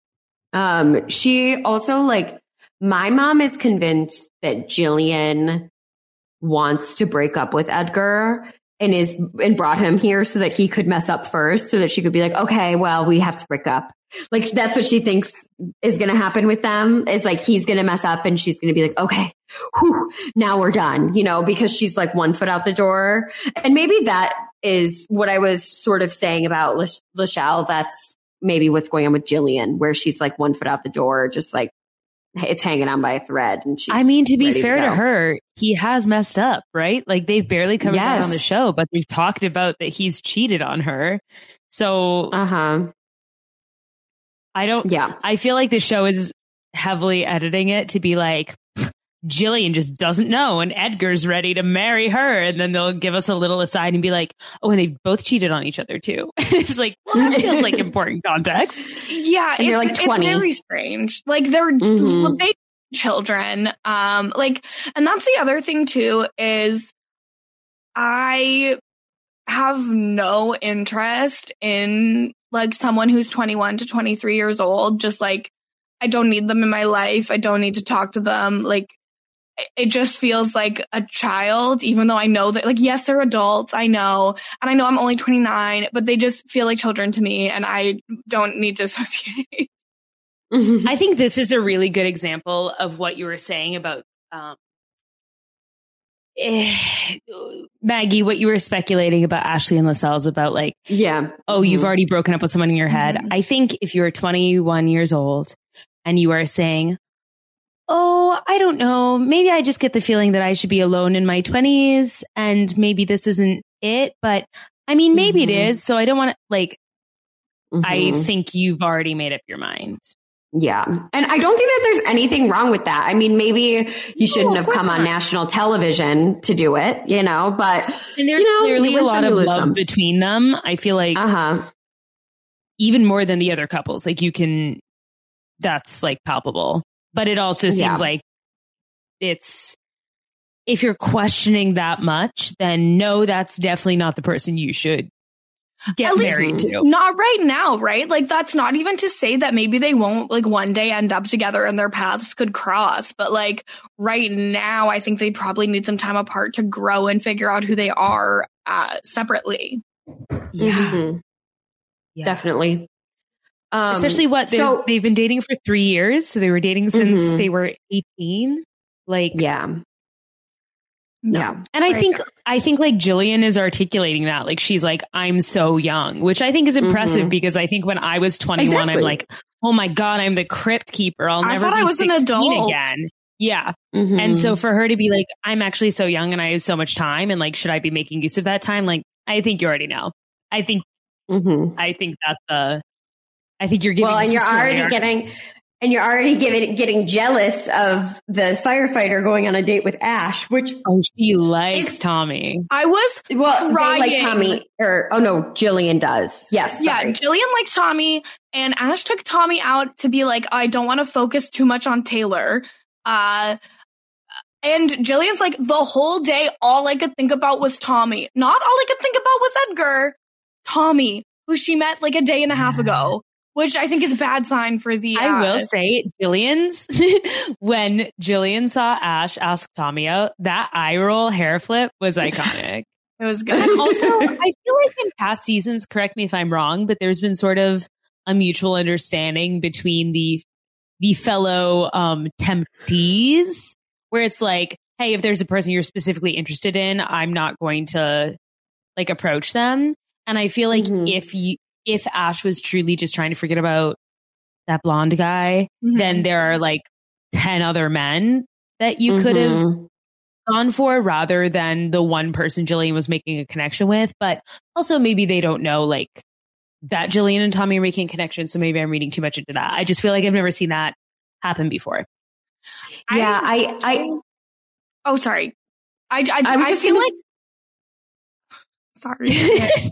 She also like, my mom is convinced that Jillian wants to break up with Edgar and brought him here so that he could mess up first so that she could be like, okay, well, we have to break up. Like that's what she thinks is going to happen with them is like, he's going to mess up and she's going to be like, okay, now we're done, you know, because she's like 1 foot out the door. And maybe that is what I was sort of saying about Lachelle. That's maybe what's going on with Jillian, where she's like 1 foot out the door, just like, it's hanging on by a thread. And she's to be fair to her, he has messed up, right? Like they've barely covered that on the show, but we've talked about that he's cheated on her. So, I feel like the show is heavily editing it to be like, Jillian just doesn't know and Edgar's ready to marry her. And then they'll give us a little aside and be like, oh, and they both cheated on each other too. It's like, well, that feels like important context. Yeah. And like 20. It's very strange. Like they're big children. And that's the other thing too, is I have no interest in like someone who's 21 to 23 years old. Just like, I don't need them in my life. I don't need to talk to them. Like, it just feels like a child, even though I know that, like, yes, they're adults. I know. And I know I'm only 29, but they just feel like children to me and I don't need to associate. I think this is a really good example of what you were saying about, Maggie, what you were speculating about Ashley and Lascelles about like, you've already broken up with someone in your head. I think if you're 21 years old and you are saying, oh, I don't know. Maybe I just get the feeling that I should be alone in my 20s and maybe this isn't it. But I mean, maybe it is. So I don't want to like, I think you've already made up your mind. Yeah. And I don't think that there's anything wrong with that. I mean, maybe you shouldn't have come on national television to do it, you know, but and there's clearly a lot of love between them. I feel like even more than the other couples, like that's like palpable, but it also seems like it's, if you're questioning that much, then no, that's definitely not the person you should get married to. Not right now, right? Like that's not even to say that maybe they won't like one day end up together and their paths could cross. But like right now, I think they probably need some time apart to grow and figure out who they are separately. Yeah. Definitely. Especially they've been dating for 3 years. So they were dating since they were 18. Like, yeah. And I think like Jillian is articulating that. Like she's like, I'm so young, which I think is impressive because I think when I was 21, I'm like, oh my God, I'm the crypt keeper. I'll never be 16 again. Yeah. And so for her to be like, I'm actually so young and I have so much time. And like, should I be making use of that time? Like, I think you already know. I think you're giving. Well, and you're already getting jealous of the firefighter going on a date with Ash, which she likes Tommy. I was they like Tommy, Jillian does. Yes, yeah, Jillian likes Tommy, and Ash took Tommy out to be like, I don't want to focus too much on Taylor. And Jillian's like, the whole day, all I could think about was Tommy. Not all I could think about was Edgar. Tommy, who she met like a day and a half ago. Which I think is a bad sign for the... I will say, Jillian's... when Jillian saw Ash ask Tommy out, that eye roll hair flip was iconic. It was good. And also, I feel like in past seasons, correct me if I'm wrong, but there's been sort of a mutual understanding between the fellow temptees, where it's like, hey, if there's a person you're specifically interested in, I'm not going to like approach them. And I feel like if Ash was truly just trying to forget about that blonde guy, then there are like 10 other men that you could have gone for rather than the one person Jillian was making a connection with. But also maybe they don't know like that Jillian and Tommy are making a connection. So maybe I'm reading too much into that. I just feel like I've never seen that happen before. Yeah, oh, sorry. I feel like... Sorry.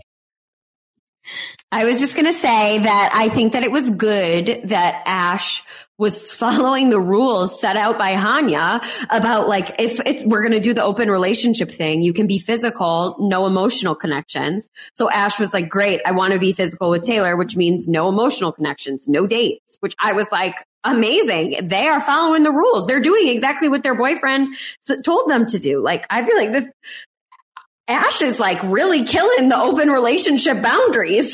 I was just going to say that I think that it was good that Ash was following the rules set out by Hanya about like, if we're going to do the open relationship thing, you can be physical, no emotional connections. So Ash was like, great, I want to be physical with Taylor, which means no emotional connections, no dates, which I was like, amazing. They are following the rules. They're doing exactly what their boyfriend told them to do. Like, I feel like Ash is like really killing the open relationship boundaries.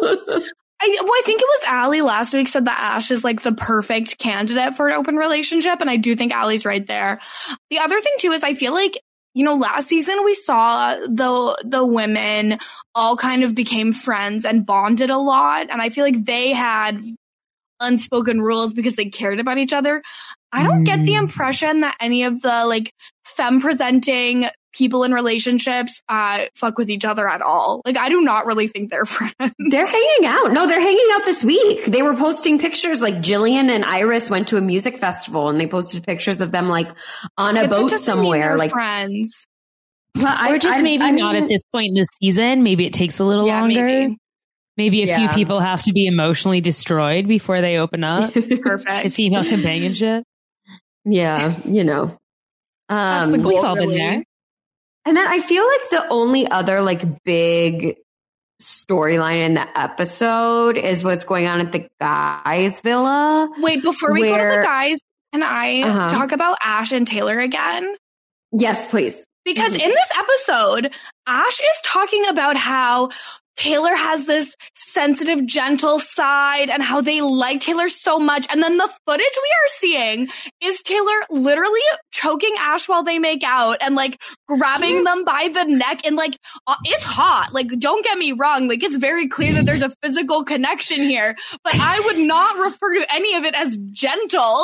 I think it was Allie last week said that Ash is like the perfect candidate for an open relationship. And I do think Allie's right there. The other thing too is I feel like, you know, last season we saw the women all kind of became friends and bonded a lot. And I feel like they had unspoken rules because they cared about each other. I don't get the impression that any of the like femme presenting people in relationships fuck with each other at all. Like, I do not really think they're friends. They're hanging out. No, they're hanging out this week. They were posting pictures. Like Jillian and Iris went to a music festival and they posted pictures of them like on a boat somewhere. Like friends. Well, or just maybe not at this point in the season. Maybe it takes a little longer. Maybe a few people have to be emotionally destroyed before they open up. Perfect. To female companionship. Yeah, you know. That's the goal, we've all been there. And then I feel like the only other like big storyline in the episode is what's going on at the guys' villa. Wait, before we go to the guys, can I talk about Ash and Taylor again? Yes, please. Because in this episode, Ash is talking about how Taylor has this sensitive, gentle side and how they like Taylor so much. And then the footage we are seeing is Taylor literally choking Ash while they make out and like grabbing them by the neck. And like, it's hot. Like, don't get me wrong. Like, it's very clear that there's a physical connection here, but I would not refer to any of it as gentle.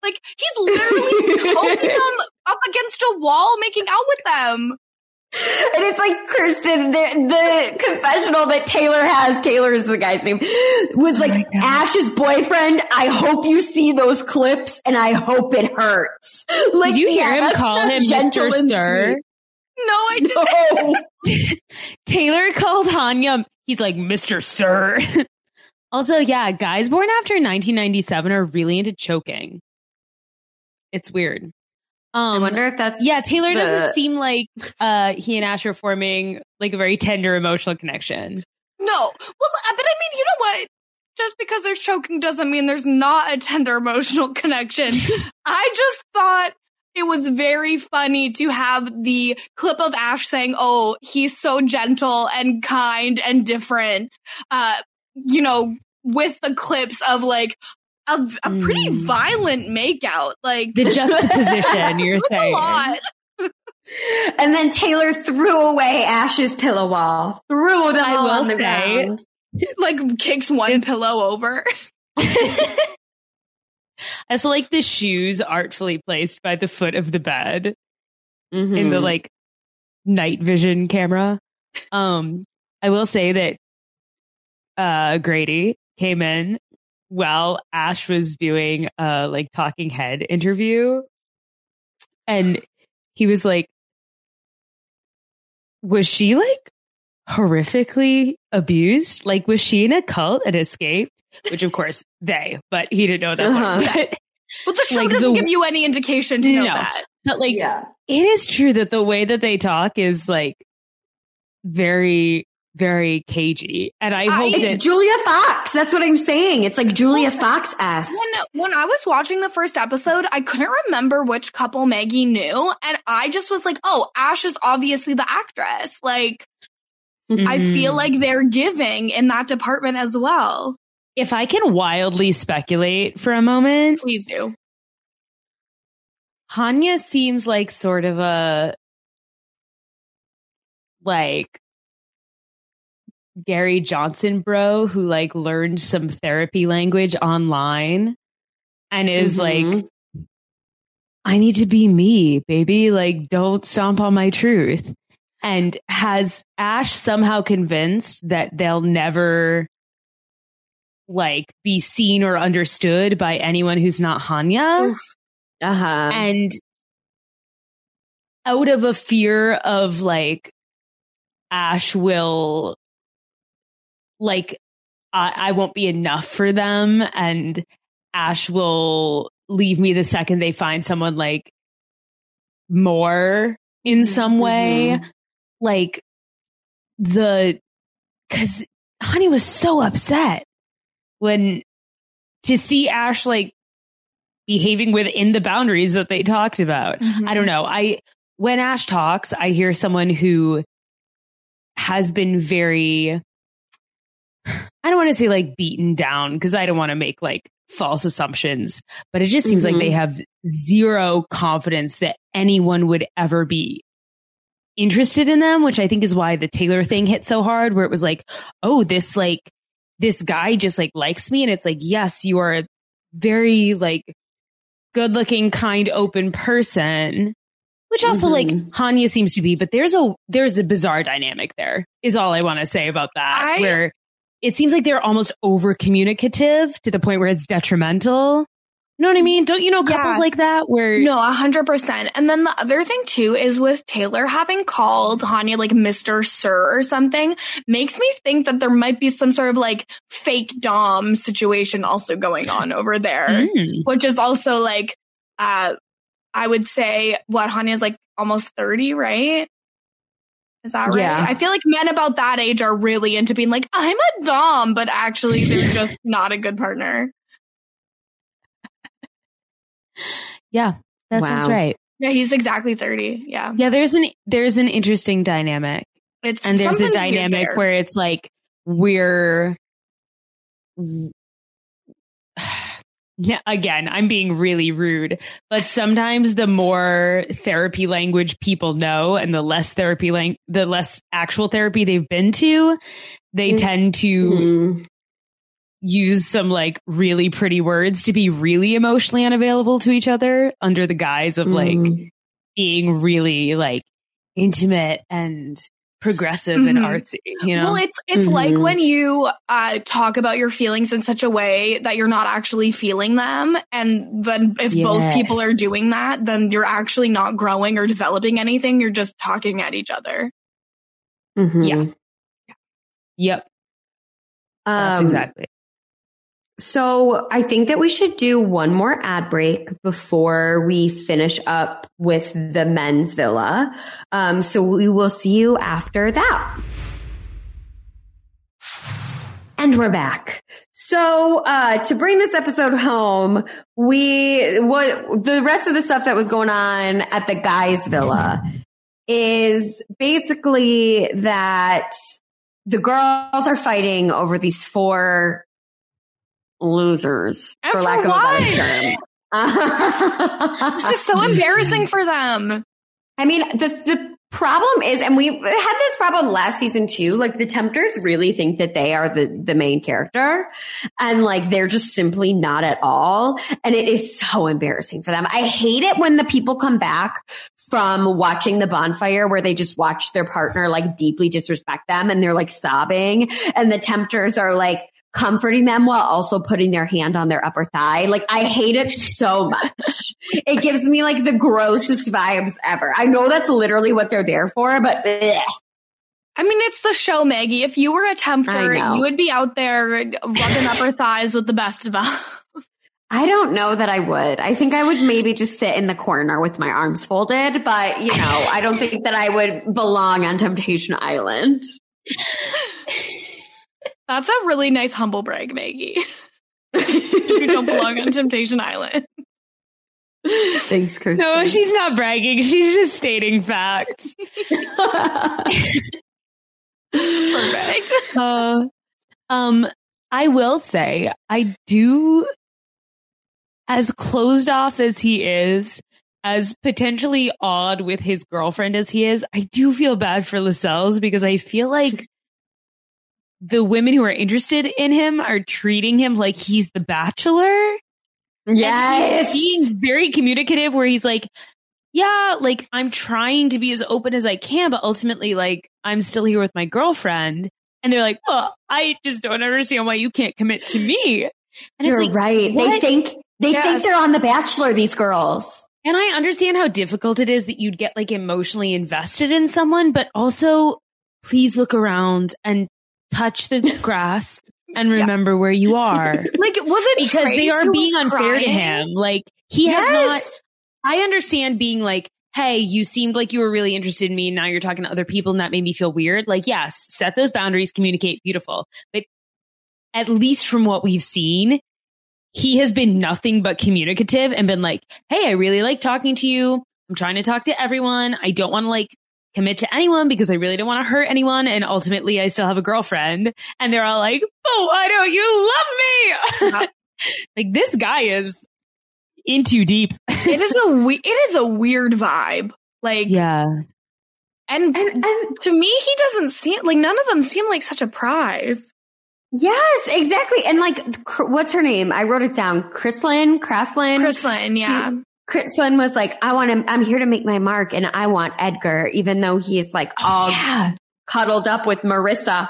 Like, he's literally holding them up against a wall, making out with them. And it's like Kirsten, the confessional that Taylor is the guy's name, was like, Ash's boyfriend, I hope you see those clips and I hope it hurts. Like, did you hear him call him Mr. Sir? No, I didn't. Taylor called Hanya, he's like, Mr. Sir. Also, yeah, guys born after 1997 are really into choking. It's weird. I wonder if that's... Yeah, Taylor doesn't seem like he and Ash are forming like a very tender emotional connection. No. Well, but I mean, you know what? Just because there's choking doesn't mean there's not a tender emotional connection. I just thought it was very funny to have the clip of Ash saying, oh, he's so gentle and kind and different, you know, with the clips of like, a pretty violent makeout, like the juxtaposition. You're saying, a lot. And then Taylor threw away Ash's pillow wall, threw them all on the ground, like kicks one pillow over. I also like the shoes artfully placed by the foot of the bed in the like night vision camera. I will say that Grady came in while Ash was doing a like talking head interview, and he was like, was she like horrifically abused? Like, was she in a cult and escaped? Which of course but he didn't know that. But the show doesn't give you any indication to know that. But like, it is true that the way that they talk is like very, very cagey. And I hope it's Julia Fox. That's what I'm saying. It's like Julia Fox-esque. When I was watching the first episode, I couldn't remember which couple Maggie knew. And I just was like, oh, Ash is obviously the actress. Like, I feel like they're giving in that department as well. If I can wildly speculate for a moment. Please do. Hanya seems like sort of a, like, Gary Johnson bro who like learned some therapy language online and is like, I need to be me, baby. Like, don't stomp on my truth. And has Ash somehow convinced that they'll never like be seen or understood by anyone who's not Hanya. And out of a fear of like Ash will like, I won't be enough for them, and Ash will leave me the second they find someone like more in some way. Like because Honey was so upset when to see Ash like behaving within the boundaries that they talked about. I don't know. When Ash talks, I hear someone who has been very, I don't want to say like beaten down because I don't want to make like false assumptions, but it just seems like they have zero confidence that anyone would ever be interested in them, which I think is why the Taylor thing hit so hard, where it was like, oh, this guy just like likes me. And it's like, yes, you are a very like good looking, kind, open person, which also like Hanya seems to be, but there's a bizarre dynamic there is all I want to say about that, where it seems like they're almost over communicative to the point where it's detrimental. You know what I mean? Don't you know couples like that where... No, 100%. And then the other thing too is with Taylor having called Hanya like Mr. Sir or something makes me think that there might be some sort of like fake dom situation also going on over there, which is also like, I would say Hanya's like almost 30, right? Is that right? Yeah. I feel like men about that age are really into being like, I'm a dom, but actually they're just not a good partner. Yeah, that sounds right. Yeah, he's exactly 30. Yeah. Yeah, there's an interesting dynamic. There's a dynamic where it's like again, I'm being really rude, but sometimes the more therapy language people know and the less the less actual therapy they've been to, they tend to use some like really pretty words to be really emotionally unavailable to each other under the guise of like being really like intimate and progressive and artsy, you know? Well, it's like when you talk about your feelings in such a way that you're not actually feeling them. And then if both people are doing that, then you're actually not growing or developing anything. You're just talking at each other. Yeah. Yep. That's exactly. So I think that we should do one more ad break before we finish up with the men's villa. So we will see you after that. And we're back. So to bring this episode home, the rest of the stuff that was going on at the guys' villa is basically that the girls are fighting over these 4 losers, and for lack of a better term. This is so embarrassing for them. I mean, the problem is, and we had this problem last season too, like the Tempters really think that they are the main character, and like they're just simply not at all. And it is so embarrassing for them. I hate it when the people come back from watching the bonfire where they just watch their partner like deeply disrespect them and they're like sobbing, and the Tempters are like comforting them while also putting their hand on their upper thigh. Like, I hate it so much. It gives me like the grossest vibes ever. I know that's literally what they're there for, but ugh. I mean, it's the show, Maggie. If you were a Tempter, you would be out there rubbing upper thighs with the best of them. I don't know that I would. I think I would maybe just sit in the corner with my arms folded, but you know, I don't think that I would belong on Temptation Island. That's a really nice humble brag, Maggie. You don't belong on Temptation Island. Thanks, Kirsten. No, she's not bragging. She's just stating facts. Perfect. I will say, I do, as closed off as he is, as potentially odd with his girlfriend as he is, I do feel bad for Lascelles because I feel like the women who are interested in him are treating him like he's the Bachelor. Yes. He's being very communicative where he's like, yeah, like I'm trying to be as open as I can, but ultimately like I'm still here with my girlfriend. And they're like, well, I just don't understand why you can't commit to me. And You're it's like, right. What? They think they're on The Bachelor, these girls. And I understand how difficult it is that you'd get like emotionally invested in someone, but also please look around and touch the grass and remember where you are. Like, was it because Trace they are who being was unfair crying? to him? Like he has not. I understand being like, hey, you seemed like you were really interested in me, and now you're talking to other people, and that made me feel weird. Like, yes, set those boundaries, communicate, beautiful. But at least from what we've seen, he has been nothing but communicative and been like, hey, I really like talking to you. I'm trying to talk to everyone. I don't want to like commit to anyone because I really don't want to hurt anyone. And ultimately I still have a girlfriend. And they're all like, oh, why don't you love me? Like this guy is in too deep. It is a weird vibe. Like, yeah. And to me, he doesn't seem like, none of them seem like such a prize. Yes, exactly. And like, what's her name? I wrote it down. Krislyn, yeah. Krislyn was like, I'm here to make my mark, and I want Edgar, even though he's like all cuddled up with Marissa.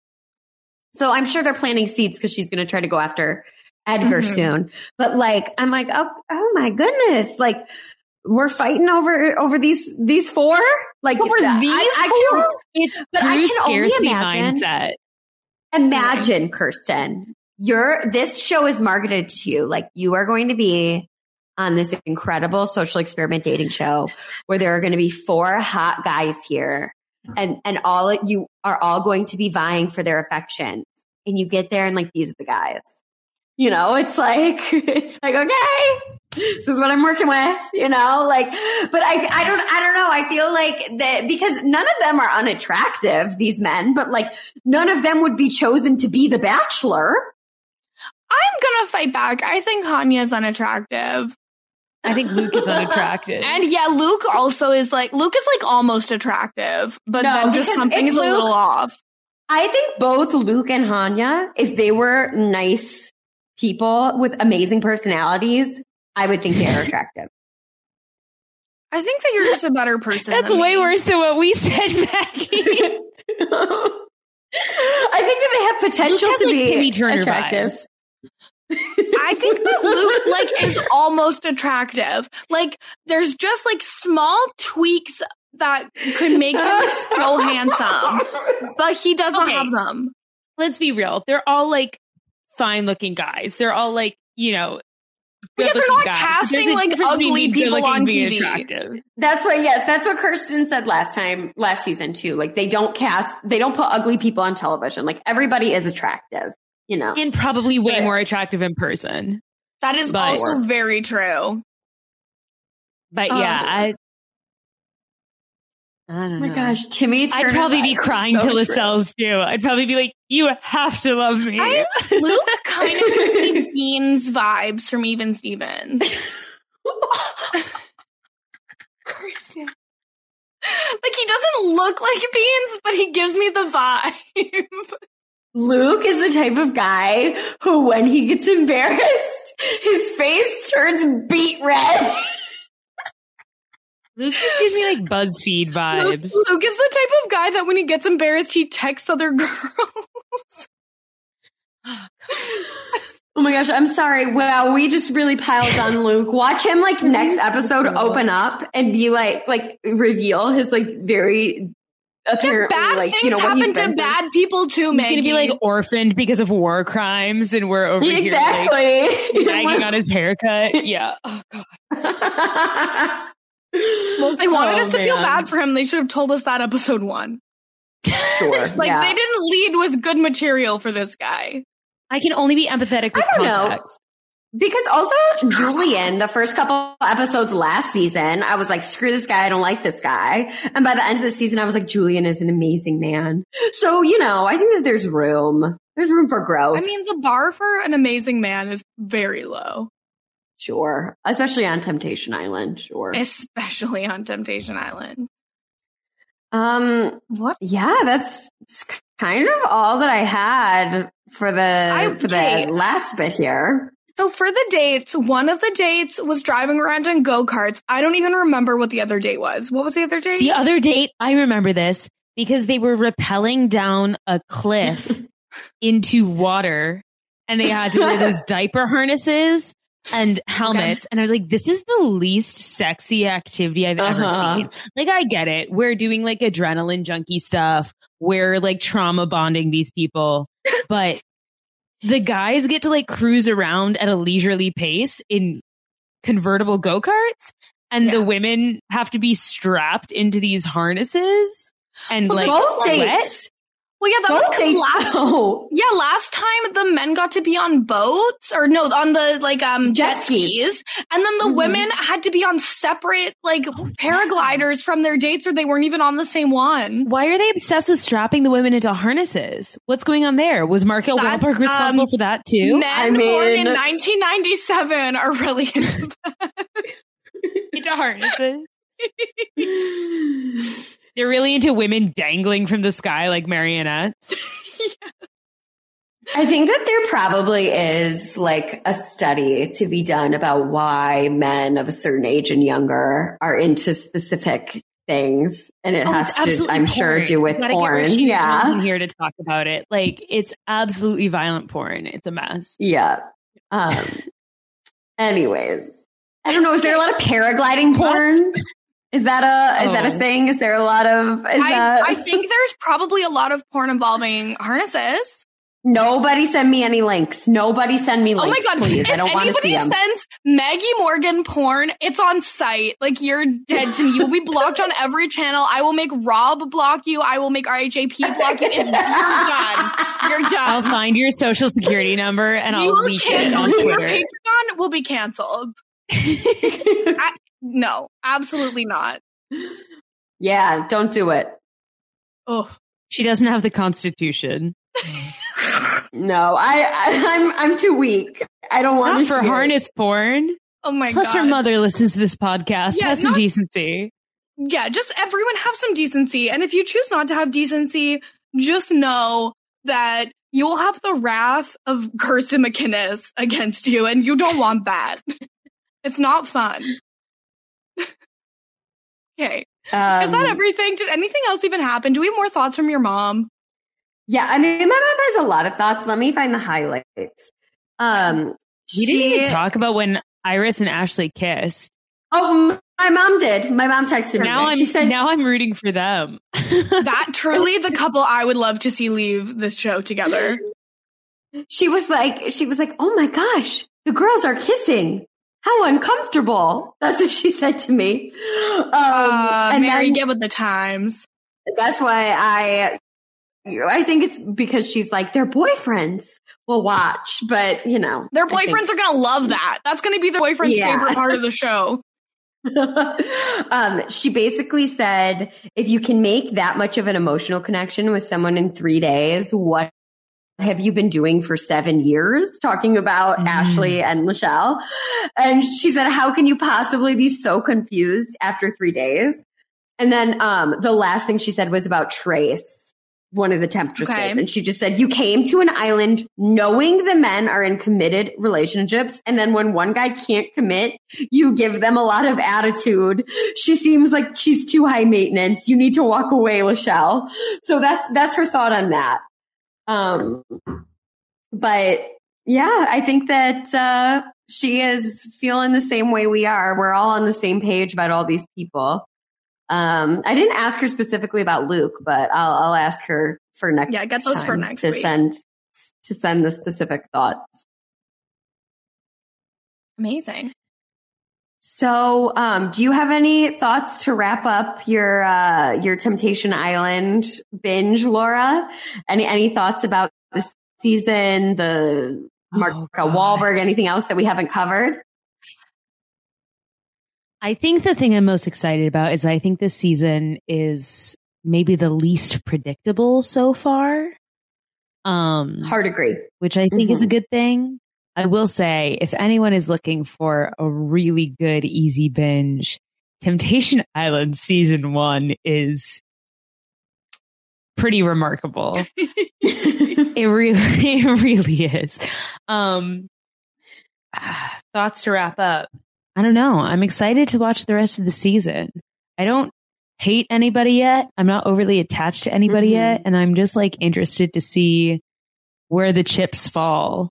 So I'm sure they're planting seeds because she's going to try to go after Edgar soon. But like, I'm like, oh my goodness. Like, we're fighting over these 4? Like, over these 4? But I can scarcity only imagine. Mindset. Imagine, Kirsten, this show is marketed to you. Like, you are going to be on this incredible social experiment dating show where there are going to be 4 hot guys here, and you are all going to be vying for their affections. And you get there and like, these are the guys. You know, it's like, okay, this is what I'm working with, you know, like, but I don't know. I feel like that because none of them are unattractive, these men, but like none of them would be chosen to be the Bachelor. I'm going to fight back. I think Hanya's unattractive. I think Luke is unattractive. And yeah, Luke is like almost attractive, but then just something is a little off. I think both Luke and Hanya, if they were nice people with amazing personalities, I would think they are attractive. I think that you're just a better person. That's way worse than what we said, Maggie. I think that they have potential to be Timmy Turner attractive. vibes. I think that Luke is almost attractive. There's just small tweaks that could make him so handsome, but he doesn't have them. Let's be real. They're all fine looking guys. They're all because they're not casting ugly people on TV. Attractive. That's what Kirsten said last season too. They don't put ugly people on television. Everybody is attractive, and probably way more attractive in person. That is also very true. But I don't know. Oh my gosh, Timmy Turner. I'd probably be crying to Lascelles too. I'd probably be like, you have to love me. Luke kind of gives me Beans vibes from Even Stevens. Kirsten. He doesn't look like Beans, but he gives me the vibe. Luke is the type of guy who, when he gets embarrassed, his face turns beet red. Luke just gives me BuzzFeed vibes. Luke is the type of guy that when he gets embarrassed, he texts other girls. Oh my gosh, I'm sorry. Wow, we just really piled on Luke. Watch him next episode open up and be reveal his very apparently bad things happen to bad people too, Maggie. He's gonna be orphaned because of war crimes, and we're over here nagging on his haircut. Yeah. Oh god. They wanted us to feel bad for him. They should have told us that episode 1. Sure. They didn't lead with good material for this guy. I can only be empathetic with context. Because also Julian, the first couple episodes last season, I was like, screw this guy. I don't like this guy. And by the end of the season, I was like, Julian is an amazing man. So, I think that there's room. There's room for growth. I mean, the bar for an amazing man is very low. Sure. Especially on Temptation Island. Sure. Especially on Temptation Island. What? Yeah, that's kind of all that I had for the last bit here. So for the dates, one of the dates was driving around in go-karts. I don't even remember what the other date was. What was the other date? The other date, I remember this because they were rappelling down a cliff into water and they had to wear those diaper harnesses and helmets. And I was like, this is the least sexy activity I've ever seen. I get it. We're doing adrenaline junkie stuff. We're trauma bonding these people. But the guys get to cruise around at a leisurely pace in convertible go-karts. And the women have to be strapped into these harnesses and both dates. Well, yeah, that was last time the men got to be on boats on the jet skis. And then the women had to be on separate paragliders from their dates or they weren't even on the same one. Why are they obsessed with strapping the women into harnesses? What's going on there? Was Markel Wahlberg responsible for that too? Men born in 1997 are really into that. Into harnesses. They're really into women dangling from the sky like marionettes. I think that there probably is a study to be done about why men of a certain age and younger are into specific things. And it has to, I'm sure, do with porn. Yeah. I'm here to talk about it. It's absolutely violent porn. It's a mess. Yeah. Anyways, I don't know. Is there a lot of paragliding porn? Is that a thing? Is there a lot of? I think there's probably a lot of porn involving harnesses. Nobody send me any links. Nobody send me links. Oh my god, please! I don't want to see them. If anybody sends Maggie Morgan porn, it's on site. You're dead to me. You will be blocked on every channel. I will make Rob block you. I will make RHAP block you. You're done. You're done. I'll find your social security number and I'll leak it on Twitter. Your Patreon will be canceled. No, absolutely not. Yeah, don't do it. Oh, she doesn't have the Constitution. No, I'm too weak. I don't want to for harness porn. Oh my god! Plus, her mother listens to this podcast. Have some decency. Yeah, just everyone have some decency. And if you choose not to have decency, just know that you'll have the wrath of Kirsten McInnes against you, and you don't want that. It's not fun. Okay. Is that everything? Did anything else even happen? Do we have more thoughts from your mom? Yeah, I mean, my mom has a lot of thoughts. Let me find the highlights. We didn't even talk about when Iris and Ashley kissed. Oh, my mom did. My mom texted me. She said, now I'm rooting for them. That truly the couple I would love to see leave this show together. She was like, oh my gosh, the girls are kissing. How uncomfortable. That's what she said to me. And Mary, get with the times. That's why I think it's because she's like, their boyfriends will watch, but their boyfriends are going to love that. That's going to be their boyfriend's favorite part of the show. She basically said, if you can make that much of an emotional connection with someone in 3 days, what have you been doing for 7 years? Talking about Ashley and Michelle. And she said, how can you possibly be so confused after 3 days? And then the last thing she said was about Trace, one of the temptresses. Okay. And she just said, you came to an island knowing the men are in committed relationships. And then when one guy can't commit, you give them a lot of attitude. She seems like she's too high maintenance. You need to walk away, Michelle. So that's her thought on that. But yeah, I think that she is feeling the same way we are. We're all on the same page about all these people. I didn't ask her specifically about Luke, but I'll ask her for next. Yeah, get those time for next to week. send the specific thoughts. Amazing. So, do you have any thoughts to wrap up your Temptation Island binge, Laura? Any thoughts about this season, the Mark Wahlberg, anything else that we haven't covered? I think the thing I'm most excited about is I think this season is maybe the least predictable so far. Hard agree. Which I think is a good thing. I will say, if anyone is looking for a really good, easy binge, Temptation Island season 1 is pretty remarkable. It really is. Thoughts to wrap up. I don't know. I'm excited to watch the rest of the season. I don't hate anybody yet. I'm not overly attached to anybody yet. And I'm just interested to see where the chips fall.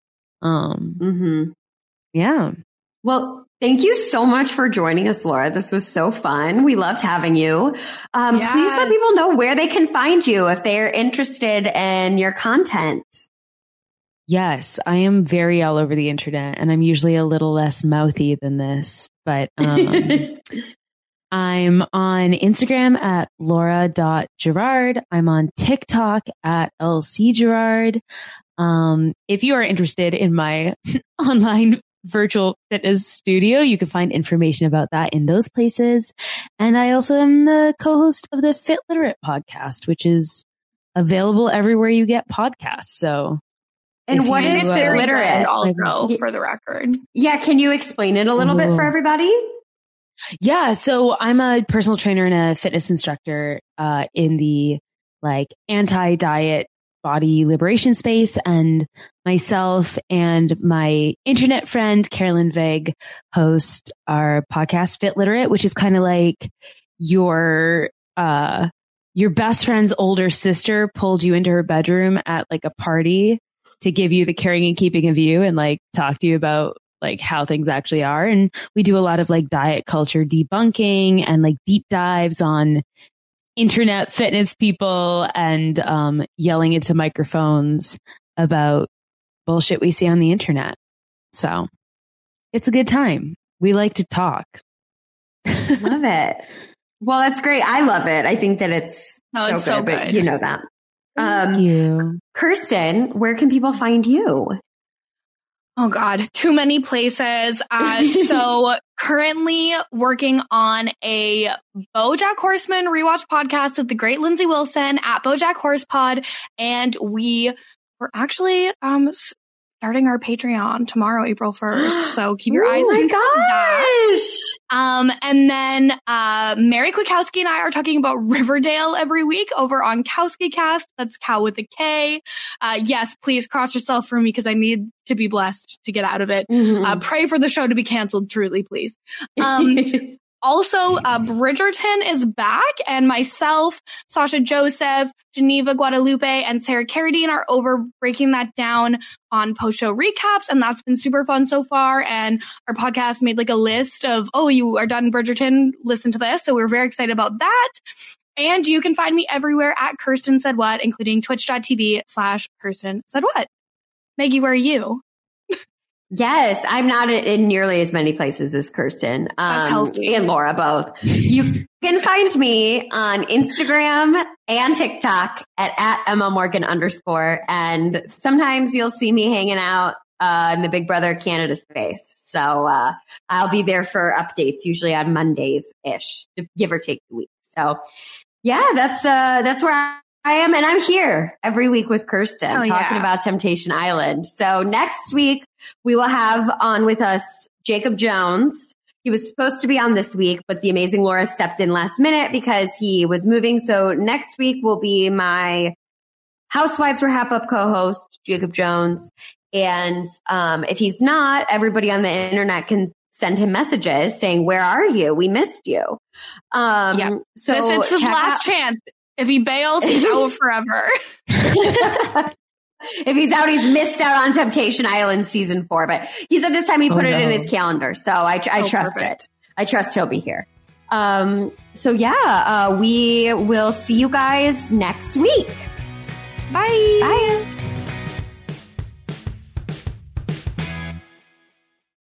Yeah. Well, thank you so much for joining us, Laura. This was so fun. We loved having you. Yes. Please let people know where they can find you if they're interested in your content. Yes, I am very all over the internet, and I'm usually a little less mouthy than this, but I'm on Instagram at laura.gerard. I'm on TikTok at lcgerard. If you are interested in my online virtual fitness studio, you can find information about that in those places. And I also am the co-host of the Fit Literate podcast, which is available everywhere you get podcasts. So, and what is Fit Literate? Also, for the record. Yeah. Can you explain it a little bit for everybody? Yeah. So I'm a personal trainer and a fitness instructor, in the anti-diet body liberation space, and myself and my internet friend Carolyn Veg host our podcast Fit Literate, which is kind of like your best friend's older sister pulled you into her bedroom at a party to give you the caring and keeping of you and talk to you about how things actually are. And we do a lot of diet culture debunking and deep dives on internet fitness people and yelling into microphones about bullshit we see on the internet. So it's a good time. We like to talk. Love it. Well, that's great. I love it. I think that it's so good. But you know that. Thank you. Kirsten, where can people find you? Oh God, too many places. So currently working on a BoJack Horseman rewatch podcast with the great Lindsay Wilson at BoJack Horsepod. And we're actually, starting our Patreon tomorrow, April 1st. So keep your eyes on that. And then Mary Kwiatkowski and I are talking about Riverdale every week over on KowskiCast. That's Cow with a K. Yes, please cross yourself for me because I need to be blessed to get out of it. Pray for the show to be canceled, truly, please. Also, Bridgerton is back, and myself, Sasha Joseph, Geneva Guadalupe, and Sarah Carradine are over breaking that down on post-show recaps, and that's been super fun so far. And our podcast made like a list of, oh, you are done Bridgerton, listen to this. So we're very excited about that. And you can find me everywhere at Kirsten Said What, including twitch.tv/Kirsten Said What. Maggie, where are you? Yes, I'm not in nearly as many places as Kirsten and Laura both. You can find me on Instagram and TikTok at Emma Morgan _. And sometimes you'll see me hanging out in the Big Brother Canada space. So I'll be there for updates, usually on Mondays-ish, give or take the week. So yeah, that's where I am. And I'm here every week with Kirsten talking about Temptation Island. So next week, we will have on with us Jacob Jones. He was supposed to be on this week, but the amazing Laura stepped in last minute because he was moving. So next week will be my Housewives Wrap Up co-host, Jacob Jones. And if he's not, everybody on the internet can send him messages saying, where are you? We missed you. So it's his last chance. If he bails, he's out forever. If he's out, he's missed out on Temptation Island season 4. But he said this time he put it in his calendar. So I trust it. I trust he'll be here. We will see you guys next week. Bye. Bye.